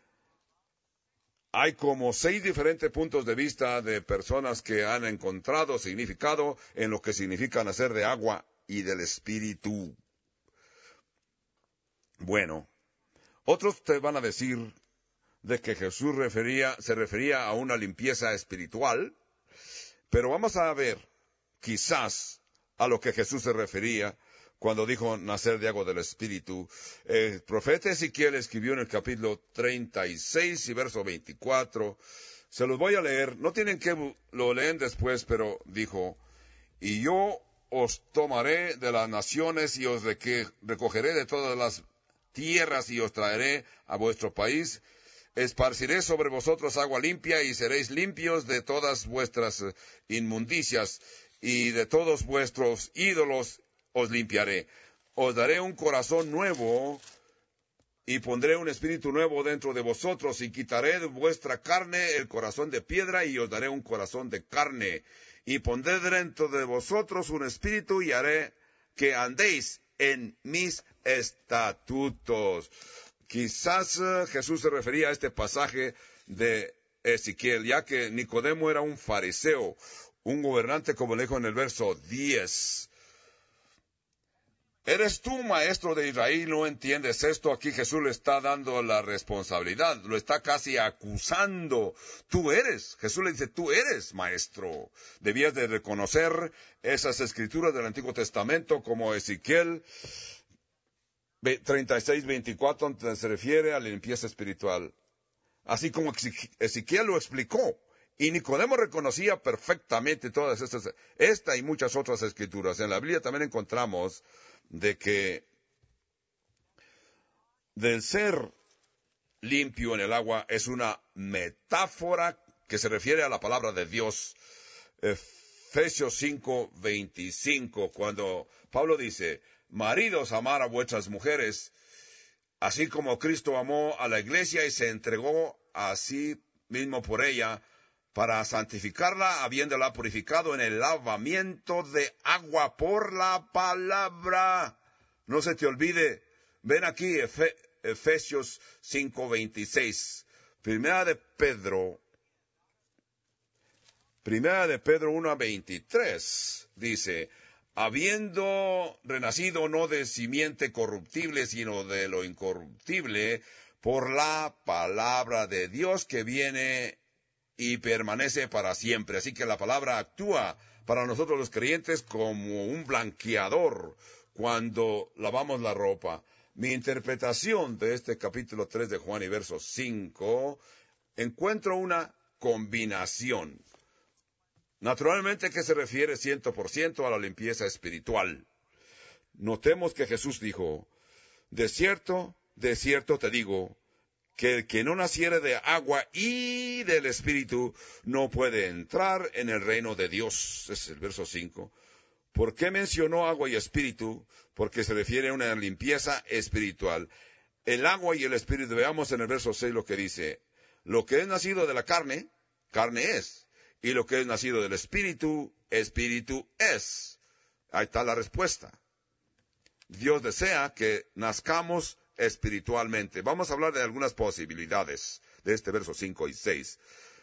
Hay como 6 diferentes puntos de vista de personas que han encontrado significado en lo que significa nacer de agua y del Espíritu. Bueno, otros te van a decir de que Jesús se refería a una limpieza espiritual, pero vamos a ver, quizás, a lo que Jesús se refería cuando dijo nacer de agua del Espíritu. El profeta Ezequiel escribió en el capítulo 36 y verso 24, se los voy a leer, no tienen que lo leen después, pero dijo, y yo os tomaré de las naciones y os recogeré de todas las tierras y os traeré a vuestro país, esparciré sobre vosotros agua limpia y seréis limpios de todas vuestras inmundicias y de todos vuestros ídolos os limpiaré. Os daré un corazón nuevo y pondré un espíritu nuevo dentro de vosotros y quitaré de vuestra carne el corazón de piedra y os daré un corazón de carne y pondré dentro de vosotros un espíritu y haré que andéis en mis estatutos. Quizás Jesús se refería a este pasaje de Ezequiel, ya que Nicodemo era un fariseo, un gobernante, como le dijo en el verso 10. ¿Eres tú, maestro de Israel, no entiendes esto? Aquí Jesús le está dando la responsabilidad, lo está casi acusando. Tú eres, Jesús le dice, tú eres maestro. Debías de reconocer esas escrituras del Antiguo Testamento como Ezequiel 36:24, donde se refiere a la limpieza espiritual. Así como Ezequiel lo explicó. Y Nicodemo reconocía perfectamente todas esta y muchas otras escrituras. En la Biblia también encontramos de que del ser limpio en el agua es una metáfora que se refiere a la palabra de Dios. Efesios 5:25, cuando Pablo dice, maridos, amar a vuestras mujeres, así como Cristo amó a la iglesia y se entregó a sí mismo por ella, para santificarla, habiéndola purificado en el lavamiento de agua por la palabra. No se te olvide, ven aquí Efesios 5:26. Primera de Pedro 1:23 dice, habiendo renacido no de simiente corruptible, sino de lo incorruptible, por la palabra de Dios que viene y permanece para siempre. Así que la palabra actúa para nosotros los creyentes como un blanqueador cuando lavamos la ropa. Mi interpretación de este capítulo 3 de Juan y verso 5, encuentro una combinación. Naturalmente que se refiere 100% a la limpieza espiritual. Notemos que Jesús dijo, de cierto te digo, que el que no naciere de agua y del Espíritu no puede entrar en el reino de Dios. Es el verso 5. ¿Por qué mencionó agua y espíritu? Porque se refiere a una limpieza espiritual. El agua y el espíritu, veamos en el verso 6 lo que dice. Lo que es nacido de la carne, carne es. Y lo que es nacido del espíritu, espíritu es. Ahí está la respuesta. Dios desea que nazcamos espiritualmente. Vamos a hablar de algunas posibilidades de este verso 5 y 6.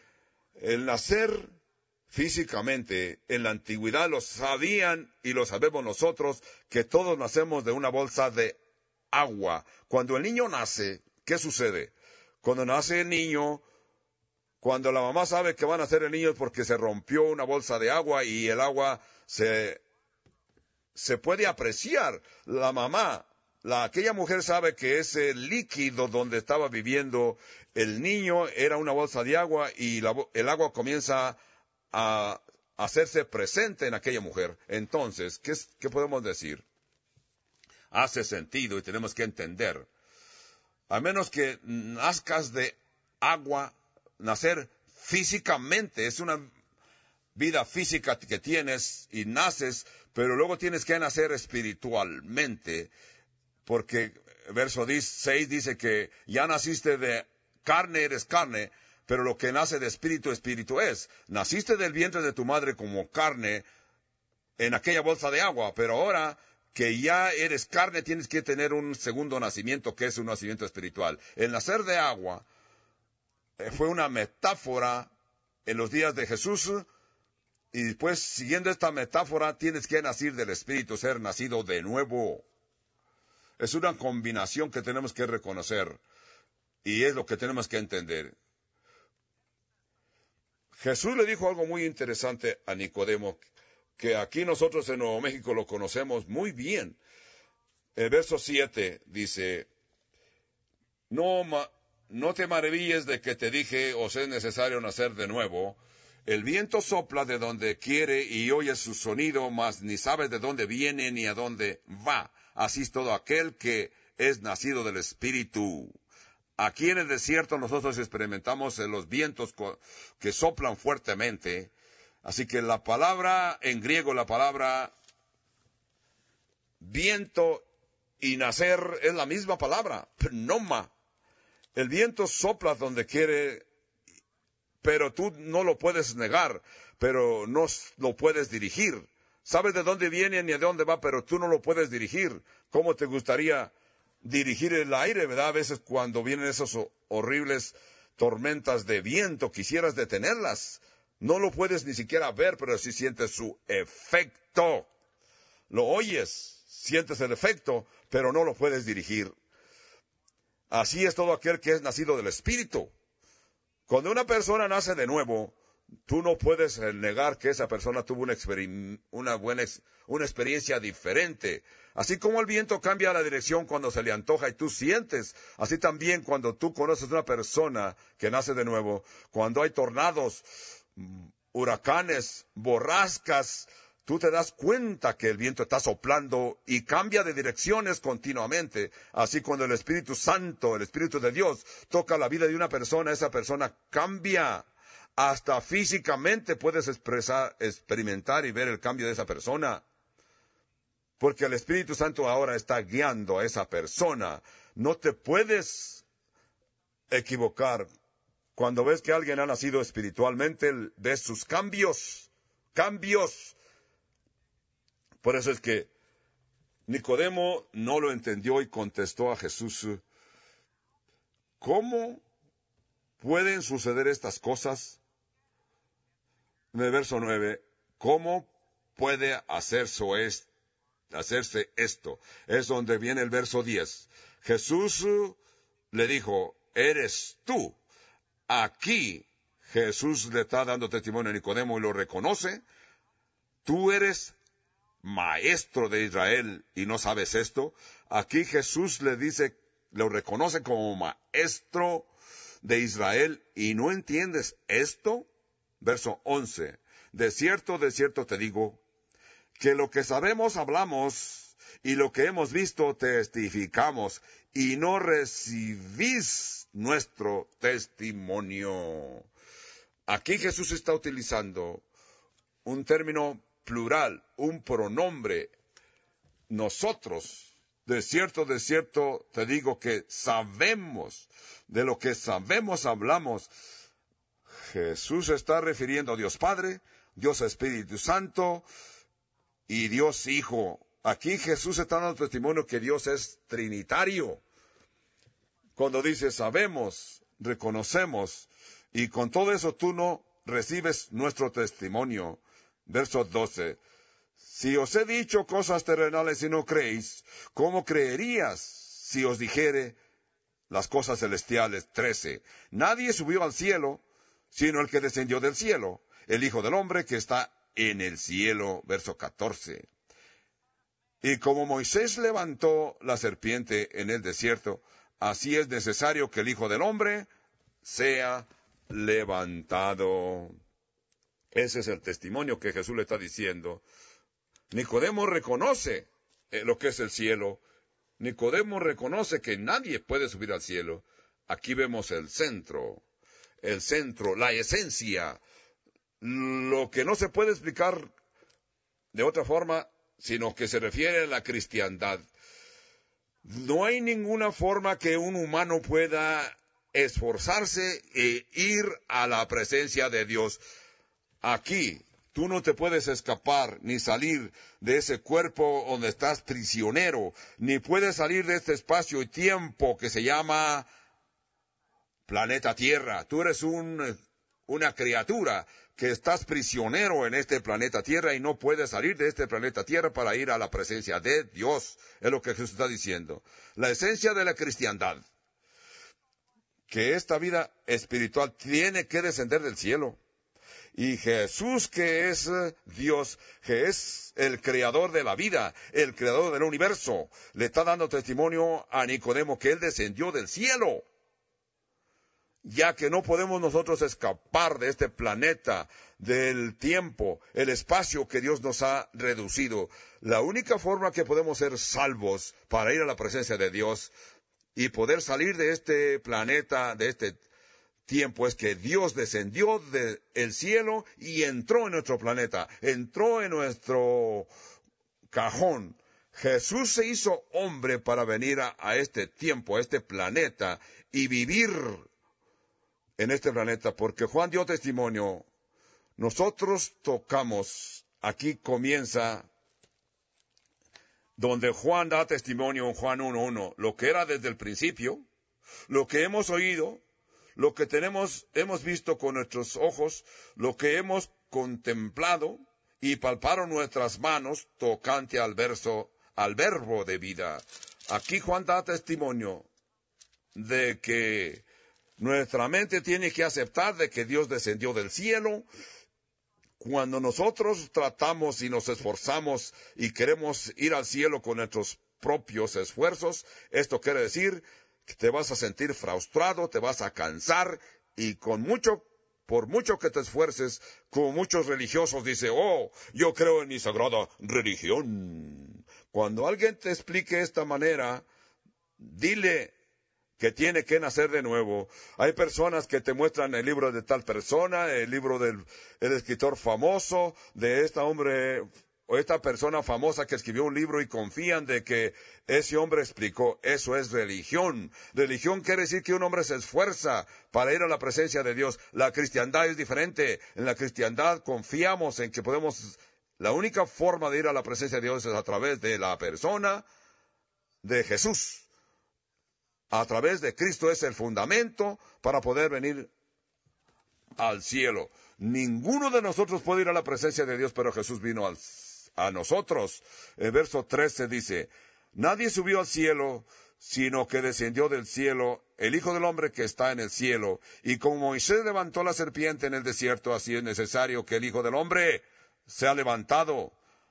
El nacer físicamente, en la antigüedad lo sabían y lo sabemos nosotros, que todos nacemos de una bolsa de agua. Cuando el niño nace, ¿qué sucede? Cuando nace el niño, cuando la mamá sabe que va a nacer el niño es porque se rompió una bolsa de agua y el agua se puede apreciar. La mamá, aquella mujer sabe que ese líquido donde estaba viviendo el niño era una bolsa de agua y el agua comienza a hacerse presente en aquella mujer. Entonces, ¿qué podemos decir? Hace sentido y tenemos que entender. A menos que nazcas de agua, nacer físicamente, es una vida física que tienes y naces, pero luego tienes que nacer espiritualmente, porque verso 6 dice que ya naciste de carne, eres carne, pero lo que nace de espíritu, espíritu es. Naciste del vientre de tu madre como carne en aquella bolsa de agua, pero ahora que ya eres carne tienes que tener un segundo nacimiento, que es un nacimiento espiritual. El nacer de agua fue una metáfora en los días de Jesús. Y después, siguiendo esta metáfora, tienes que nacer del Espíritu, ser nacido de nuevo. Es una combinación que tenemos que reconocer. Y es lo que tenemos que entender. Jesús le dijo algo muy interesante a Nicodemo, que aquí nosotros en Nuevo México lo conocemos muy bien. El verso 7 dice, no te maravilles de que te dije, os es necesario nacer de nuevo. El viento sopla de donde quiere y oyes su sonido, mas ni sabes de dónde viene ni a dónde va. Así es todo aquel que es nacido del Espíritu. Aquí en el desierto nosotros experimentamos los vientos que soplan fuertemente. Así que la palabra, en griego la palabra viento y nacer es la misma palabra, pneuma. El viento sopla donde quiere, pero tú no lo puedes negar, pero no lo puedes dirigir. Sabes de dónde viene ni de dónde va, pero tú no lo puedes dirigir. ¿Cómo te gustaría dirigir el aire, verdad? A veces cuando vienen esas horribles tormentas de viento, quisieras detenerlas. No lo puedes ni siquiera ver, pero sí sientes su efecto. Lo oyes, sientes el efecto, pero no lo puedes dirigir. Así es todo aquel que es nacido del Espíritu. Cuando una persona nace de nuevo, tú no puedes negar que esa persona tuvo una experiencia diferente. Así como el viento cambia la dirección cuando se le antoja y tú sientes, así también cuando tú conoces a una persona que nace de nuevo, cuando hay tornados, huracanes, borrascas, tú te das cuenta que el viento está soplando y cambia de direcciones continuamente. Así cuando el Espíritu Santo, el Espíritu de Dios, toca la vida de una persona, esa persona cambia. Hasta físicamente puedes experimentar y ver el cambio de esa persona. Porque el Espíritu Santo ahora está guiando a esa persona. No te puedes equivocar. Cuando ves que alguien ha nacido espiritualmente, ves sus cambios. Por eso es que Nicodemo no lo entendió y contestó a Jesús: ¿cómo pueden suceder estas cosas? En el verso 9, ¿cómo puede hacerse esto? Es donde viene el verso 10. Jesús le dijo: eres tú. Aquí Jesús le está dando testimonio a Nicodemo y lo reconoce. Tú eres maestro de Israel y no sabes esto. Aquí Jesús le dice, lo reconoce como maestro de Israel y no entiendes esto. Verso 11. De cierto te digo, que lo que sabemos hablamos y lo que hemos visto testificamos y no recibís nuestro testimonio. Aquí Jesús está utilizando un término plural, un pronombre. Nosotros, de cierto te digo que sabemos, de lo que sabemos hablamos. Jesús está refiriendo a Dios Padre, Dios Espíritu Santo y Dios Hijo. Aquí Jesús está dando testimonio que Dios es trinitario. Cuando dice sabemos, reconocemos, y con todo eso tú no recibes nuestro testimonio. Verso 12. Si os he dicho cosas terrenales y no creéis, ¿cómo creerías si os dijere las cosas celestiales? 13. Nadie subió al cielo, sino el que descendió del cielo, el Hijo del Hombre que está en el cielo. Verso 14. Y como Moisés levantó la serpiente en el desierto, así es necesario que el Hijo del Hombre sea levantado. Ese es el testimonio que Jesús le está diciendo. Nicodemo reconoce lo que es el cielo. Nicodemo reconoce que nadie puede subir al cielo. Aquí vemos el centro, la esencia, lo que no se puede explicar de otra forma, sino que se refiere a la cristiandad. No hay ninguna forma que un humano pueda esforzarse e ir a la presencia de Dios. Aquí, tú no te puedes escapar ni salir de ese cuerpo donde estás prisionero, ni puedes salir de este espacio y tiempo que se llama planeta Tierra. Tú eres una criatura que estás prisionero en este planeta Tierra y no puedes salir de este planeta Tierra para ir a la presencia de Dios. Es lo que Jesús está diciendo. La esencia de la cristiandad, que esta vida espiritual tiene que descender del cielo. Y Jesús, que es Dios, que es el creador de la vida, el creador del universo, le está dando testimonio a Nicodemo que Él descendió del cielo. Ya que no podemos nosotros escapar de este planeta, del tiempo, el espacio que Dios nos ha reducido. La única forma que podemos ser salvos para ir a la presencia de Dios y poder salir de este planeta, de este tiempo, es que Dios descendió del cielo y entró en nuestro planeta, entró en nuestro cajón. Jesús se hizo hombre para venir a este tiempo, a este planeta y vivir en este planeta, porque Juan dio testimonio, nosotros tocamos, aquí comienza donde Juan da testimonio en Juan 1:1, lo que era desde el principio, lo que hemos oído, lo que hemos visto con nuestros ojos, lo que hemos contemplado y palparon nuestras manos tocante al verbo de vida. Aquí Juan da testimonio de que nuestra mente tiene que aceptar de que Dios descendió del cielo. Cuando nosotros tratamos y nos esforzamos y queremos ir al cielo con nuestros propios esfuerzos, esto quiere decir que te vas a sentir frustrado, te vas a cansar y por mucho que te esfuerces, como muchos religiosos dicen, yo creo en mi sagrada religión. Cuando alguien te explique de esta manera, dile que tiene que nacer de nuevo. Hay personas que te muestran el libro de tal persona, el libro del escritor famoso, de esta persona famosa que escribió un libro y confían de que ese hombre explicó. Eso es religión. Religión quiere decir que un hombre se esfuerza para ir a la presencia de Dios. La cristiandad es diferente. En la cristiandad confiamos en que la única forma de ir a la presencia de Dios es a través de la persona de Jesús. A través de Cristo es el fundamento para poder venir al cielo. Ninguno de nosotros puede ir a la presencia de Dios, pero Jesús vino a nosotros. El verso 13 dice, nadie subió al cielo, sino que descendió del cielo el Hijo del Hombre que está en el cielo. Y como Moisés levantó la serpiente en el desierto, así es necesario que el Hijo del Hombre sea levantado.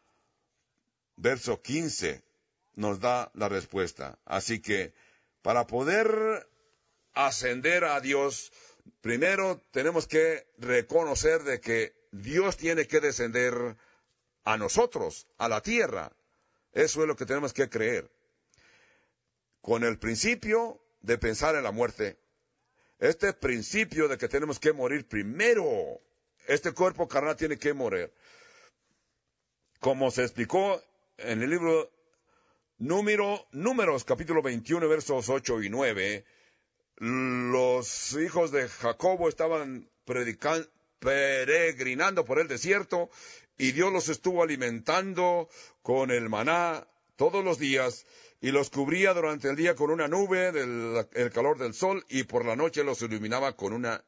Verso 15 nos da la respuesta. Así que, para poder ascender a Dios, primero tenemos que reconocer de que Dios tiene que descender a nosotros, a la tierra. Eso es lo que tenemos que creer. Con el principio de pensar en la muerte, este principio de que tenemos que morir primero, este cuerpo carnal tiene que morir. Como se explicó en el libro Números, capítulo 21, versos 8 y 9, los hijos de Jacobo estaban peregrinando por el desierto y Dios los estuvo alimentando con el maná todos los días y los cubría durante el día con una nube del calor del sol y por la noche los iluminaba con una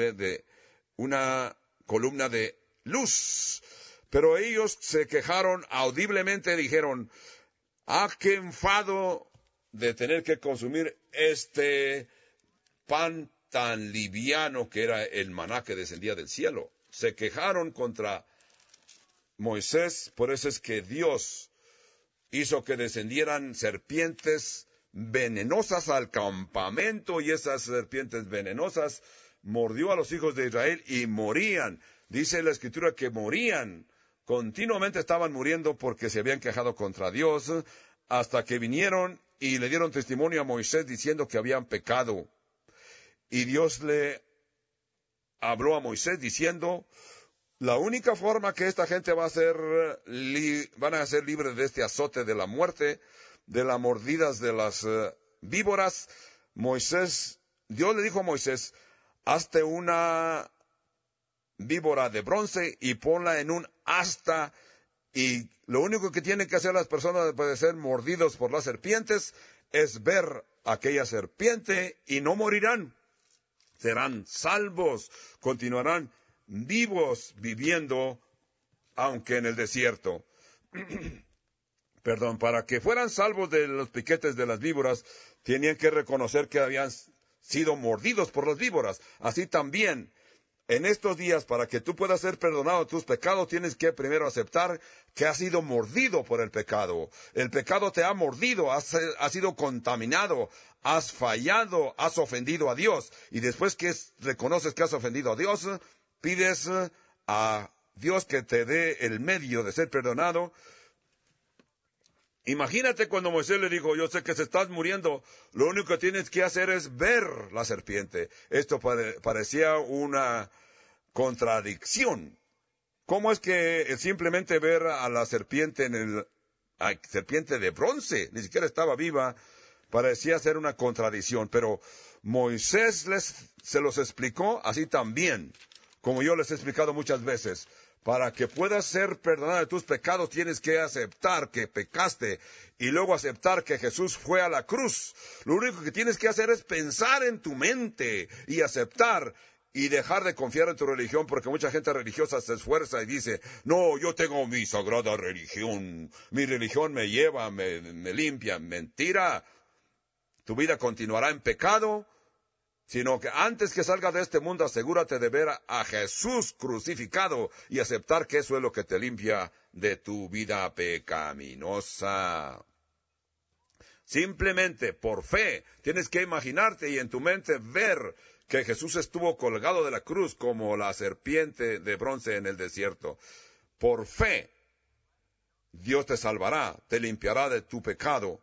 columna de luz. Pero ellos se quejaron audiblemente, dijeron, qué enfado de tener que consumir este pan tan liviano que era el maná que descendía del cielo. Se quejaron contra Moisés, por eso es que Dios hizo que descendieran serpientes venenosas al campamento y esas serpientes venenosas mordió a los hijos de Israel y morían. Dice la Escritura que morían. Continuamente estaban muriendo porque se habían quejado contra Dios, hasta que vinieron y le dieron testimonio a Moisés diciendo que habían pecado. Y Dios le habló a Moisés diciendo, la única forma que esta gente van a ser libres de este azote de la muerte, de las mordidas de las víboras, Dios le dijo a Moisés, hazte una víbora de bronce y ponla en un asta y lo único que tienen que hacer las personas después de ser mordidos por las serpientes es ver aquella serpiente y no morirán. Serán salvos, continuarán vivos viviendo aunque en el desierto. Para que fueran salvos de los piquetes de las víboras, tenían que reconocer que habían sido mordidos por las víboras. Así también, en estos días, para que tú puedas ser perdonado de tus pecados, tienes que primero aceptar que has sido mordido por el pecado. El pecado te ha mordido, has sido contaminado, has fallado, has ofendido a Dios. Y después que reconoces que has ofendido a Dios, pides a Dios que te dé el medio de ser perdonado. Imagínate cuando Moisés le dijo, yo sé que se estás muriendo, lo único que tienes que hacer es ver la serpiente. Esto parecía una contradicción. ¿Cómo es que simplemente ver a la serpiente serpiente de bronce, ni siquiera estaba viva, parecía ser una contradicción? Pero Moisés se los explicó así también. como yo les he explicado muchas veces. Para que puedas ser perdonado de tus pecados, tienes que aceptar que pecaste y luego aceptar que Jesús fue a la cruz. Lo único que tienes que hacer es pensar en tu mente y aceptar y dejar de confiar en tu religión, porque mucha gente religiosa se esfuerza y dice, no, yo tengo mi sagrada religión, mi religión me lleva, me limpia. Mentira, tu vida continuará en pecado, sino que antes que salgas de este mundo asegúrate de ver a Jesús crucificado y aceptar que eso es lo que te limpia de tu vida pecaminosa. Simplemente por fe tienes que imaginarte y en tu mente ver que Jesús estuvo colgado de la cruz como la serpiente de bronce en el desierto. Por fe, Dios te salvará, te limpiará de tu pecado.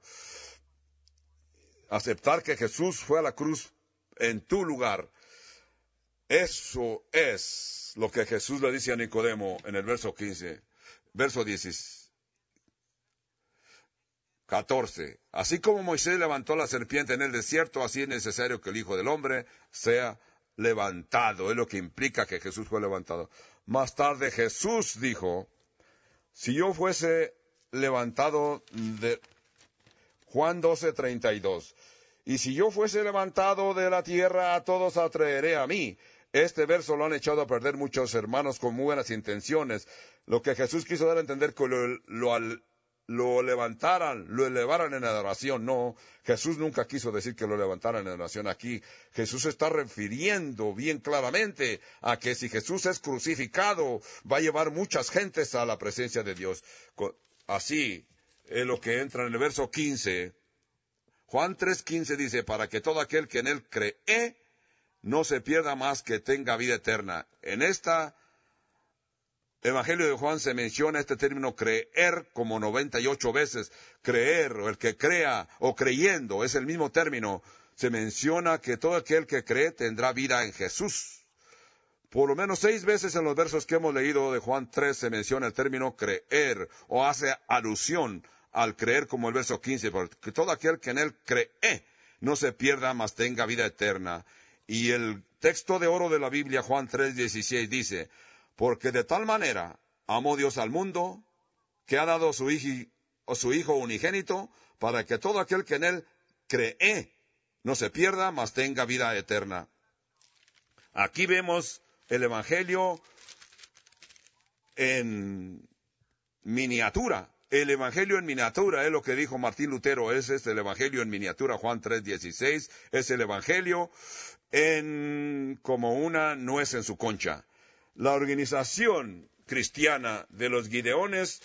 Aceptar que Jesús fue a la cruz en tu lugar. Eso es lo que Jesús le dice a Nicodemo en el verso 15, verso 14. Así como Moisés levantó la serpiente en el desierto, así es necesario que el Hijo del Hombre sea levantado. Es lo que implica que Jesús fue levantado. Más tarde Jesús dijo, si yo fuese levantado de Juan 12:32, y si yo fuese levantado de la tierra, a todos atraeré a mí. Este verso lo han echado a perder muchos hermanos con muy buenas intenciones. Lo que Jesús quiso dar a entender que lo levantaran, lo elevaran en adoración. No, Jesús nunca quiso decir que lo levantaran en adoración aquí. Jesús está refiriendo bien claramente a que si Jesús es crucificado, va a llevar muchas gentes a la presencia de Dios. Así es lo que entra en el verso 15. Juan 3:15 dice, para que todo aquel que en él cree no se pierda más, que tenga vida eterna. En esta Evangelio de Juan se menciona este término creer como 98 veces. Creer, o el que crea, o creyendo, es el mismo término. Se menciona que todo aquel que cree tendrá vida en Jesús. Por lo menos 6 veces en los versos que hemos leído de Juan 3 se menciona el término creer, o hace alusión al creer como el verso 15, porque todo aquel que en él cree no se pierda, mas tenga vida eterna. Y el texto de oro de la Biblia, Juan 3:16, dice, porque de tal manera amó Dios al mundo, que ha dado su Hijo unigénito, para que todo aquel que en él cree no se pierda, mas tenga vida eterna. Aquí vemos el Evangelio en miniatura. El Evangelio en miniatura es lo que dijo Martín Lutero. Ese es el Evangelio en miniatura, Juan 3:16. Es el Evangelio como una nuez en su concha. La organización cristiana de los Gideones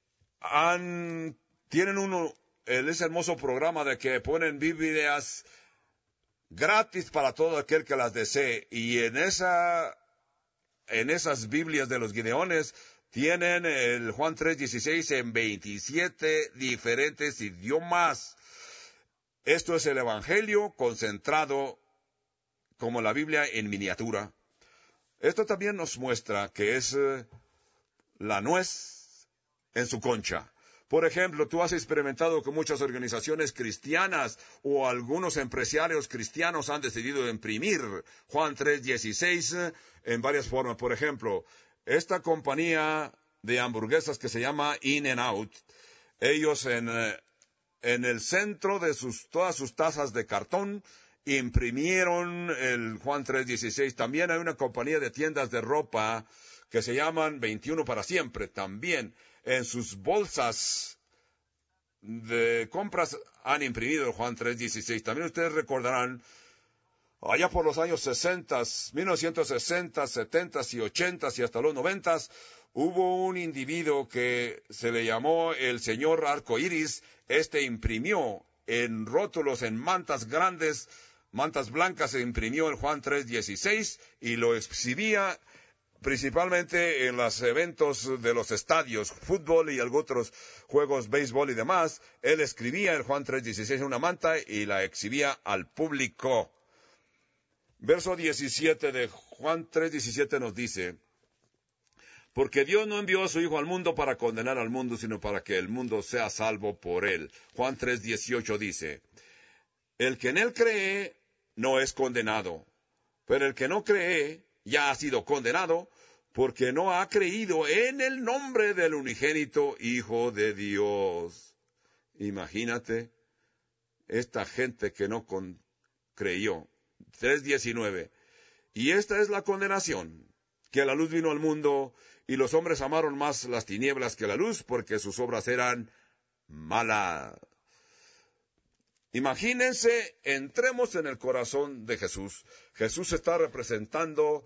tienen ese hermoso programa de que ponen Biblias gratis para todo aquel que las desee. Y en esas Biblias de los Gideones tienen el Juan 3:16 en 27 diferentes idiomas. Esto es el Evangelio concentrado como la Biblia en miniatura. Esto también nos muestra que es la nuez en su concha. Por ejemplo, tú has experimentado que muchas organizaciones cristianas o algunos empresarios cristianos han decidido imprimir Juan 3:16 en varias formas. Por ejemplo, esta compañía de hamburguesas que se llama In-N-Out, ellos en el centro de todas sus tazas de cartón imprimieron el Juan 3:16. También hay una compañía de tiendas de ropa que se llaman 21 para siempre. También en sus bolsas de compras han imprimido el Juan 3:16. También ustedes recordarán, allá por los años 60, 1960, 70 y 80 y hasta los 90, hubo un individuo que se le llamó el señor Arcoíris. Este imprimió en rótulos, en mantas grandes, mantas blancas, se imprimió el Juan 3:16 y lo exhibía principalmente en los eventos de los estadios, fútbol y otros juegos, béisbol y demás. Él escribía el Juan 3:16 en una manta y la exhibía al público. Verso 17 de Juan 3:17 nos dice, porque Dios no envió a su Hijo al mundo para condenar al mundo, sino para que el mundo sea salvo por él. Juan 3:18 dice, el que en él cree no es condenado, pero el que no cree ya ha sido condenado porque no ha creído en el nombre del unigénito Hijo de Dios. Imagínate esta gente que no creyó. 3:19. Y esta es la condenación, que la luz vino al mundo, y los hombres amaron más las tinieblas que la luz, porque sus obras eran malas. Imagínense, entremos en el corazón de Jesús. Jesús está representando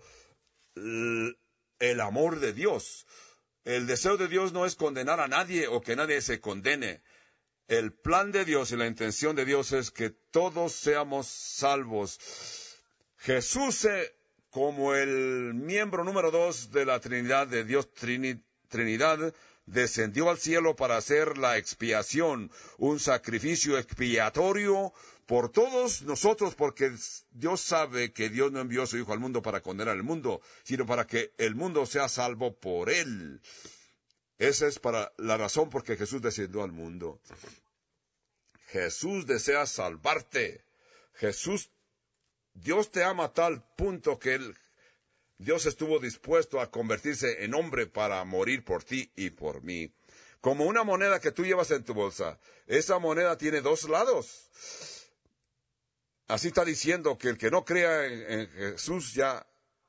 el amor de Dios. El deseo de Dios no es condenar a nadie o que nadie se condene. El plan de Dios y la intención de Dios es que todos seamos salvos. Jesús, como el miembro número 2 de la Trinidad de Dios, Trinidad, descendió al cielo para hacer la expiación, un sacrificio expiatorio por todos nosotros, porque Dios sabe que Dios no envió a su Hijo al mundo para condenar al mundo, sino para que el mundo sea salvo por Él. Esa es la razón por que Jesús descendió al mundo. Jesús desea salvarte. Dios te ama a tal punto que Dios estuvo dispuesto a convertirse en hombre para morir por ti y por mí. Como una moneda que tú llevas en tu bolsa. Esa moneda tiene dos lados. Así está diciendo que el que no crea en Jesús ya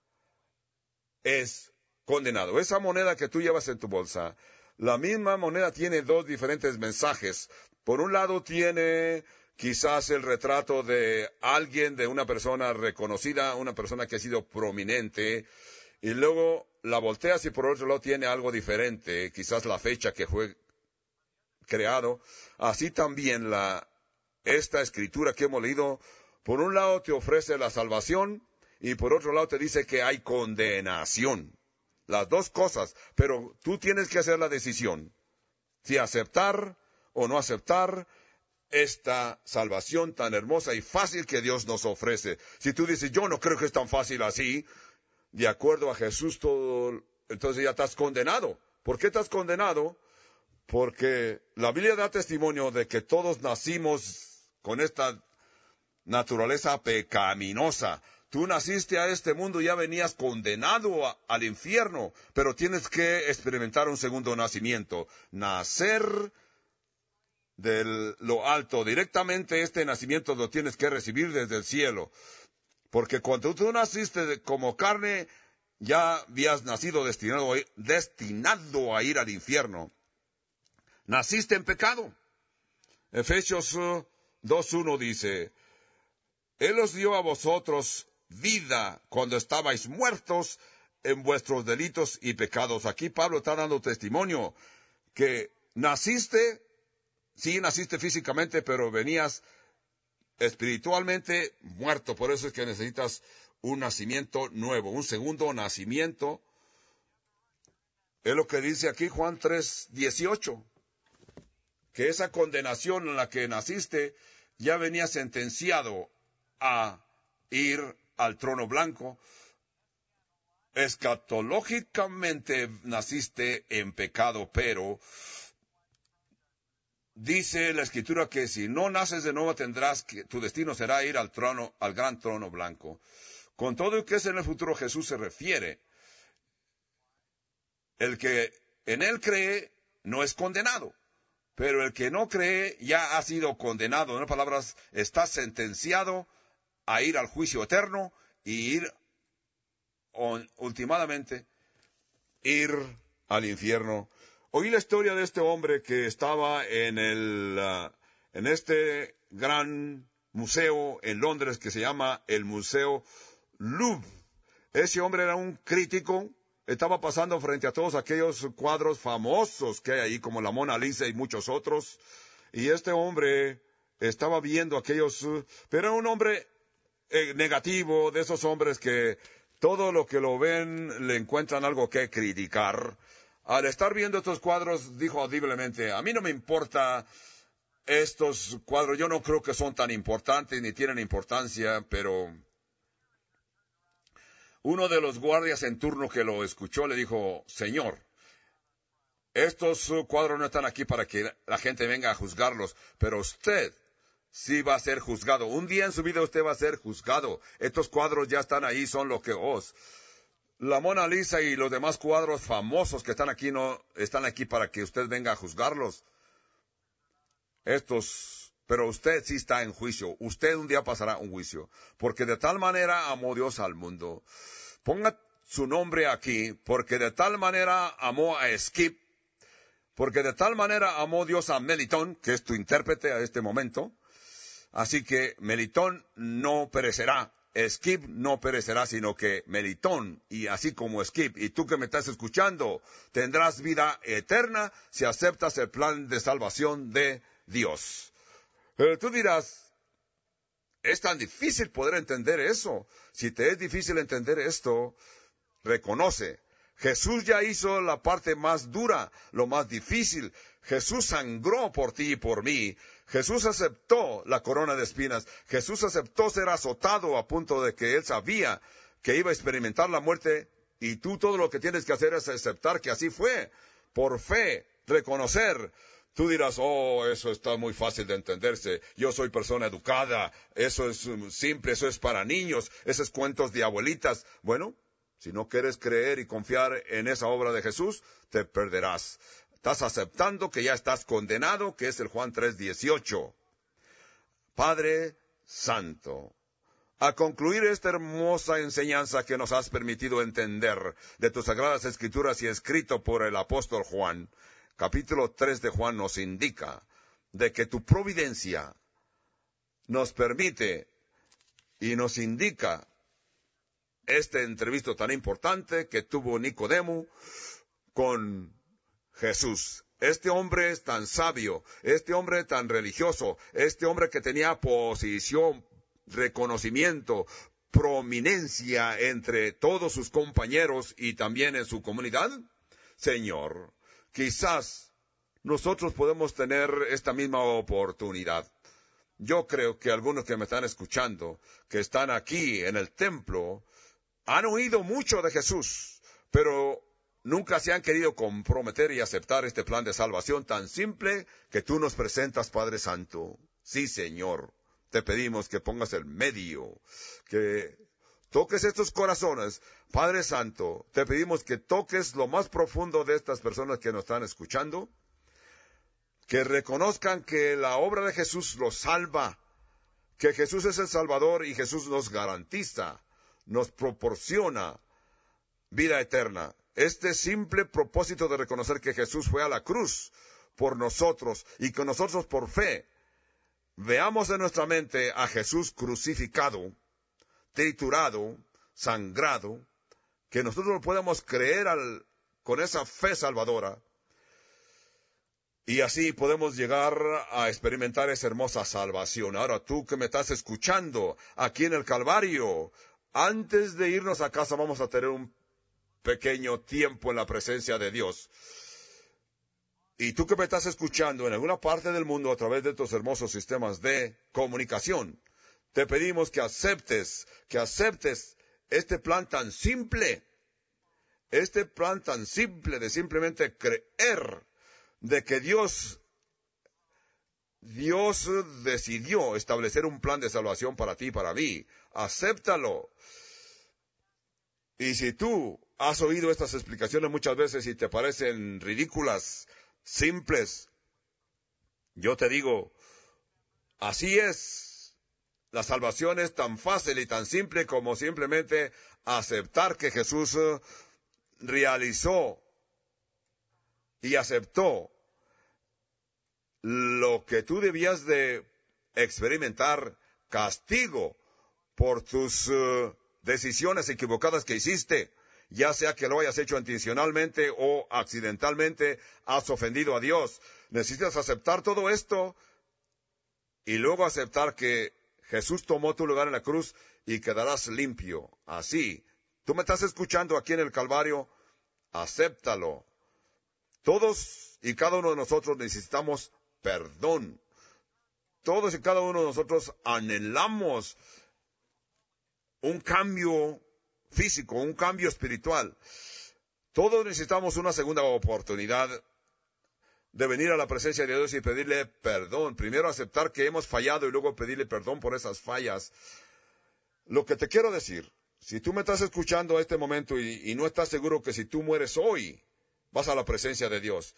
es condenado. Esa moneda que tú llevas en tu bolsa, la misma moneda tiene dos diferentes mensajes. Por un lado tiene quizás el retrato de alguien, de una persona reconocida, una persona que ha sido prominente, y luego la volteas y por otro lado tiene algo diferente, quizás la fecha que fue creado. Así también esta escritura que hemos leído, por un lado te ofrece la salvación y por otro lado te dice que hay condenación. Las dos cosas, pero tú tienes que hacer la decisión, si aceptar o no aceptar esta salvación tan hermosa y fácil que Dios nos ofrece. Si tú dices, yo no creo que es tan fácil así, de acuerdo a Jesús, entonces ya estás condenado. ¿Por qué estás condenado? Porque la Biblia da testimonio de que todos nacimos con esta naturaleza pecaminosa. Tú naciste a este mundo y ya venías condenado al infierno, pero tienes que experimentar un segundo nacimiento. Nacer de lo alto. Directamente este nacimiento lo tienes que recibir desde el cielo. Porque cuando tú naciste como carne, ya habías nacido destinado a ir al infierno. Naciste en pecado. Efesios 2:1 dice, Él os dio a vosotros vida cuando estabais muertos en vuestros delitos y pecados. Aquí Pablo está dando testimonio que naciste, sí naciste físicamente, pero venías espiritualmente muerto. Por eso es que necesitas un nacimiento nuevo, un segundo nacimiento. Es lo que dice aquí Juan 3:18, que esa condenación en la que naciste ya venía sentenciado a ir al trono blanco. Escatológicamente naciste en pecado, pero dice la Escritura que si no naces de nuevo tu destino será ir al gran trono blanco. Con todo lo que es en el futuro Jesús se refiere, el que en él cree no es condenado, pero el que no cree ya ha sido condenado. En otras palabras, está sentenciado a ir al juicio eterno y últimamente ir al infierno. Oí la historia de este hombre que estaba en este gran museo en Londres que se llama el Museo Louvre. Ese hombre era un crítico, estaba pasando frente a todos aquellos cuadros famosos que hay ahí, como la Mona Lisa y muchos otros, y este hombre estaba viendo aquellos, pero era un hombre negativo, de esos hombres que todo lo que lo ven le encuentran algo que criticar. Al estar viendo estos cuadros, dijo audiblemente, a mí no me importa estos cuadros, yo no creo que son tan importantes ni tienen importancia, pero uno de los guardias en turno que lo escuchó le dijo, Señor, estos cuadros no están aquí para que la gente venga a juzgarlos, pero usted sí va a ser juzgado. Un día en su vida usted va a ser juzgado. Estos cuadros ya están ahí, son lo que os. La Mona Lisa y los demás cuadros famosos que están aquí no están aquí para que usted venga a juzgarlos. Pero usted sí está en juicio. Usted un día pasará un juicio. Porque de tal manera amó Dios al mundo. Ponga su nombre aquí, porque de tal manera amó a Skip, porque de tal manera amó Dios a Melitón, que es tu intérprete a este momento. Así que Melitón no perecerá. Skip no perecerá, sino que Melitón, y así como Skip, y tú que me estás escuchando, tendrás vida eterna si aceptas el plan de salvación de Dios. Tú dirás, es tan difícil poder entender eso. Si te es difícil entender esto, reconoce. Jesús ya hizo la parte más dura, lo más difícil. Jesús sangró por ti y por mí. Jesús aceptó la corona de espinas. Jesús aceptó ser azotado a punto de que él sabía que iba a experimentar la muerte. Y tú todo lo que tienes que hacer es aceptar que así fue. Por fe, reconocer. Tú dirás, oh, eso está muy fácil de entenderse. Yo soy persona educada. Eso es simple, eso es para niños. Esos cuentos de abuelitas. Bueno, si no quieres creer y confiar en esa obra de Jesús, te perderás. Estás aceptando que ya estás condenado, que es el Juan 3:18. Padre Santo, a concluir esta hermosa enseñanza que nos has permitido entender de tus sagradas escrituras y escrito por el apóstol Juan, capítulo 3 de Juan nos indica de que tu providencia nos permite y nos indica este entrevisto tan importante que tuvo Nicodemo con Jesús. Este hombre es tan sabio, este hombre tan religioso, este hombre que tenía posición, reconocimiento, prominencia entre todos sus compañeros y también en su comunidad. Señor, quizás nosotros podemos tener esta misma oportunidad. Yo creo que algunos que me están escuchando, que están aquí en el templo, han oído mucho de Jesús, pero nunca se han querido comprometer y aceptar este plan de salvación tan simple que tú nos presentas, Padre Santo. Sí, Señor, te pedimos que pongas el medio, que toques estos corazones. Padre Santo, te pedimos que toques lo más profundo de estas personas que nos están escuchando, que reconozcan que la obra de Jesús los salva, que Jesús es el Salvador y Jesús nos garantiza, nos proporciona vida eterna. Este simple propósito de reconocer que Jesús fue a la cruz por nosotros y que nosotros por fe veamos en nuestra mente a Jesús crucificado, triturado, sangrado, que nosotros lo podamos creer con esa fe salvadora y así podemos llegar a experimentar esa hermosa salvación. Ahora tú que me estás escuchando aquí en el Calvario, antes de irnos a casa vamos a tener un pequeño tiempo en la presencia de Dios. Y tú que me estás escuchando en alguna parte del mundo a través de estos hermosos sistemas de comunicación, te pedimos que aceptes este plan tan simple de simplemente creer de que Dios decidió establecer un plan de salvación para ti y para mí. Acéptalo. Y si tú has oído estas explicaciones muchas veces y te parecen ridículas, simples, yo te digo, así es. La salvación es tan fácil y tan simple como simplemente aceptar que Jesús realizó y aceptó lo que tú debías de experimentar, castigo por tus decisiones equivocadas que hiciste, ya sea que lo hayas hecho intencionalmente o accidentalmente, has ofendido a Dios. Necesitas aceptar todo esto y luego aceptar que Jesús tomó tu lugar en la cruz y quedarás limpio. Así, tú me estás escuchando aquí en el Calvario, acéptalo. Todos y cada uno de nosotros necesitamos perdón. Todos y cada uno de nosotros anhelamos un cambio físico, un cambio espiritual. Todos necesitamos una segunda oportunidad de venir a la presencia de Dios y pedirle perdón. Primero aceptar que hemos fallado y luego pedirle perdón por esas fallas. Lo que te quiero decir, Si tú me estás escuchando a este momento y no estás seguro que si tú mueres hoy, vas a la presencia de Dios,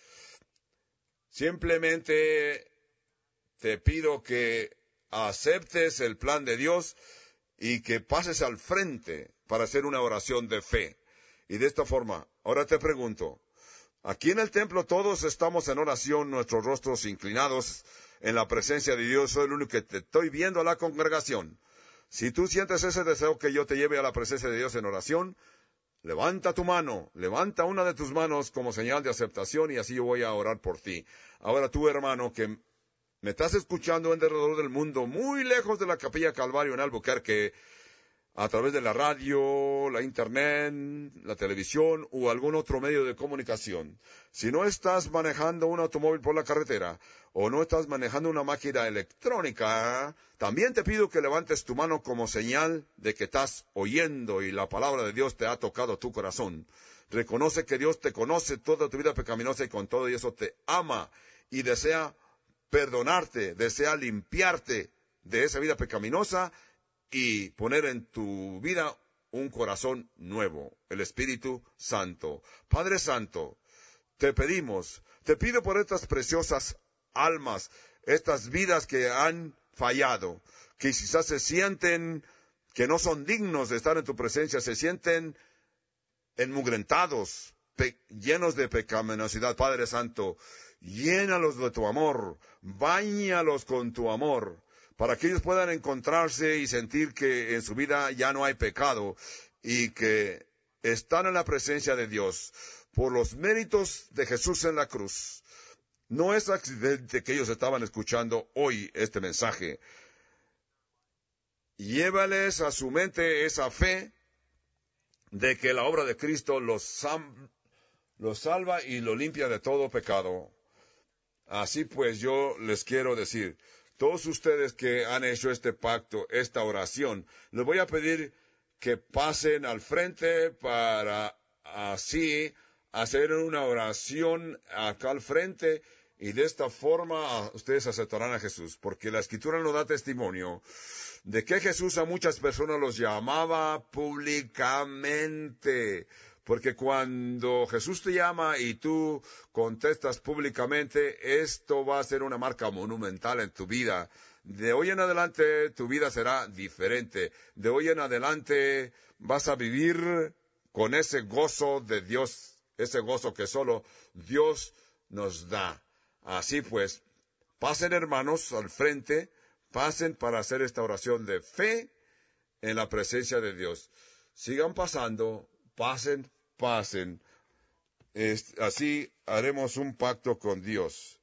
simplemente te pido que aceptes el plan de Dios y que pases al frente para hacer una oración de fe. Y de esta forma, ahora te pregunto, aquí en el templo todos estamos en oración, nuestros rostros inclinados en la presencia de Dios. Soy el único que te estoy viendo a la congregación. Si tú sientes ese deseo que yo te lleve a la presencia de Dios en oración, levanta tu mano, levanta una de tus manos como señal de aceptación y así yo voy a orar por ti. Ahora tú, hermano, que me estás escuchando en alrededor del mundo, muy lejos de la Capilla Calvario en Albuquerque, a través de la radio, la internet, la televisión o algún otro medio de comunicación. Si no estás manejando un automóvil por la carretera o no estás manejando una máquina electrónica, también te pido que levantes tu mano como señal de que estás oyendo y la palabra de Dios te ha tocado tu corazón. Reconoce que Dios te conoce toda tu vida pecaminosa y con todo eso te ama y desea perdonarte, desea limpiarte de esa vida pecaminosa y poner en tu vida un corazón nuevo, el Espíritu Santo. Padre Santo, te pido por estas preciosas almas, estas vidas que han fallado, que quizás se sienten que no son dignos de estar en tu presencia, se sienten enmugrentados, llenos de pecaminosidad. Padre Santo, llénalos de tu amor, báñalos con tu amor, para que ellos puedan encontrarse y sentir que en su vida ya no hay pecado y que están en la presencia de Dios por los méritos de Jesús en la cruz. No es accidente que ellos estaban escuchando hoy este mensaje. Llévales a su mente esa fe de que la obra de Cristo los salva y lo limpia de todo pecado. Así pues, yo les quiero decir, todos ustedes que han hecho este pacto, esta oración, les voy a pedir que pasen al frente para así hacer una oración acá al frente y de esta forma ustedes aceptarán a Jesús, porque la Escritura nos da testimonio de que Jesús a muchas personas los llamaba públicamente. Porque cuando Jesús te llama y tú contestas públicamente, esto va a ser una marca monumental en tu vida. De hoy en adelante tu vida será diferente. De hoy en adelante vas a vivir con ese gozo de Dios, ese gozo que solo Dios nos da. Así pues, pasen hermanos al frente, pasen para hacer esta oración de fe en la presencia de Dios. Sigan pasando, pasen. Así haremos un pacto con Dios.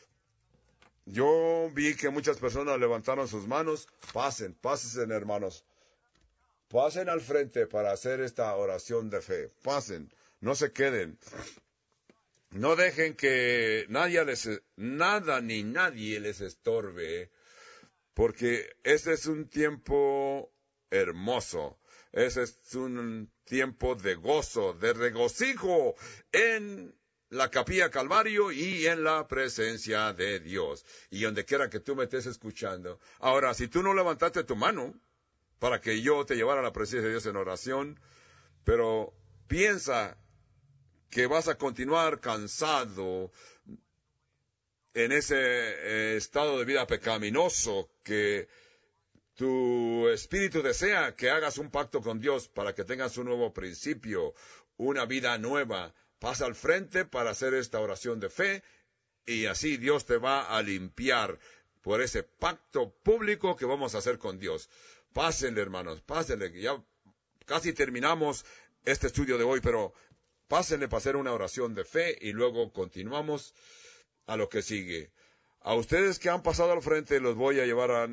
Yo vi que muchas personas levantaron sus manos. Pasen hermanos. Pasen al frente para hacer esta oración de fe. Pasen, no se queden. No dejen que nada ni nadie les estorbe, porque este es un tiempo hermoso. Ese es un tiempo de gozo, de regocijo en la Capilla Calvario y en la presencia de Dios. Y donde quiera que tú me estés escuchando. Ahora, si tú no levantaste tu mano para que yo te llevara a la presencia de Dios en oración, pero piensa que vas a continuar cansado en ese estado de vida pecaminoso que tu espíritu desea que hagas un pacto con Dios para que tengas un nuevo principio, una vida nueva. Pasa al frente para hacer esta oración de fe y así Dios te va a limpiar por ese pacto público que vamos a hacer con Dios. Pásenle, hermanos, pásenle. Ya casi terminamos este estudio de hoy, pero pásenle para hacer una oración de fe y luego continuamos a lo que sigue. A ustedes que han pasado al frente los voy a llevar a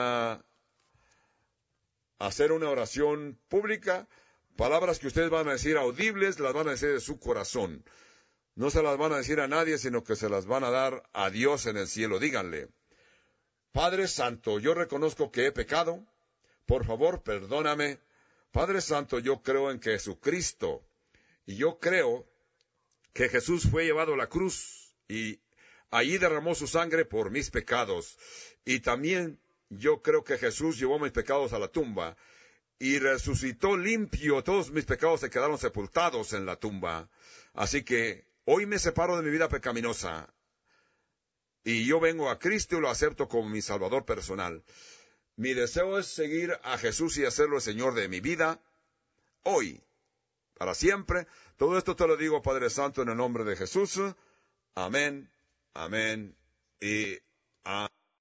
hacer una oración pública, palabras que ustedes van a decir audibles, las van a decir de su corazón. No se las van a decir a nadie, sino que se las van a dar a Dios en el cielo. Díganle: Padre Santo, yo reconozco que he pecado, por favor, perdóname. Padre Santo, yo creo en Jesucristo, y yo creo que Jesús fue llevado a la cruz, y allí derramó su sangre por mis pecados, y también yo creo que Jesús llevó mis pecados a la tumba y resucitó limpio. Todos mis pecados se quedaron sepultados en la tumba. Así que hoy me separo de mi vida pecaminosa. Y yo vengo a Cristo y lo acepto como mi Salvador personal. Mi deseo es seguir a Jesús y hacerlo el Señor de mi vida, hoy, para siempre. Todo esto te lo digo, Padre Santo, en el nombre de Jesús. Amén, amén y amén.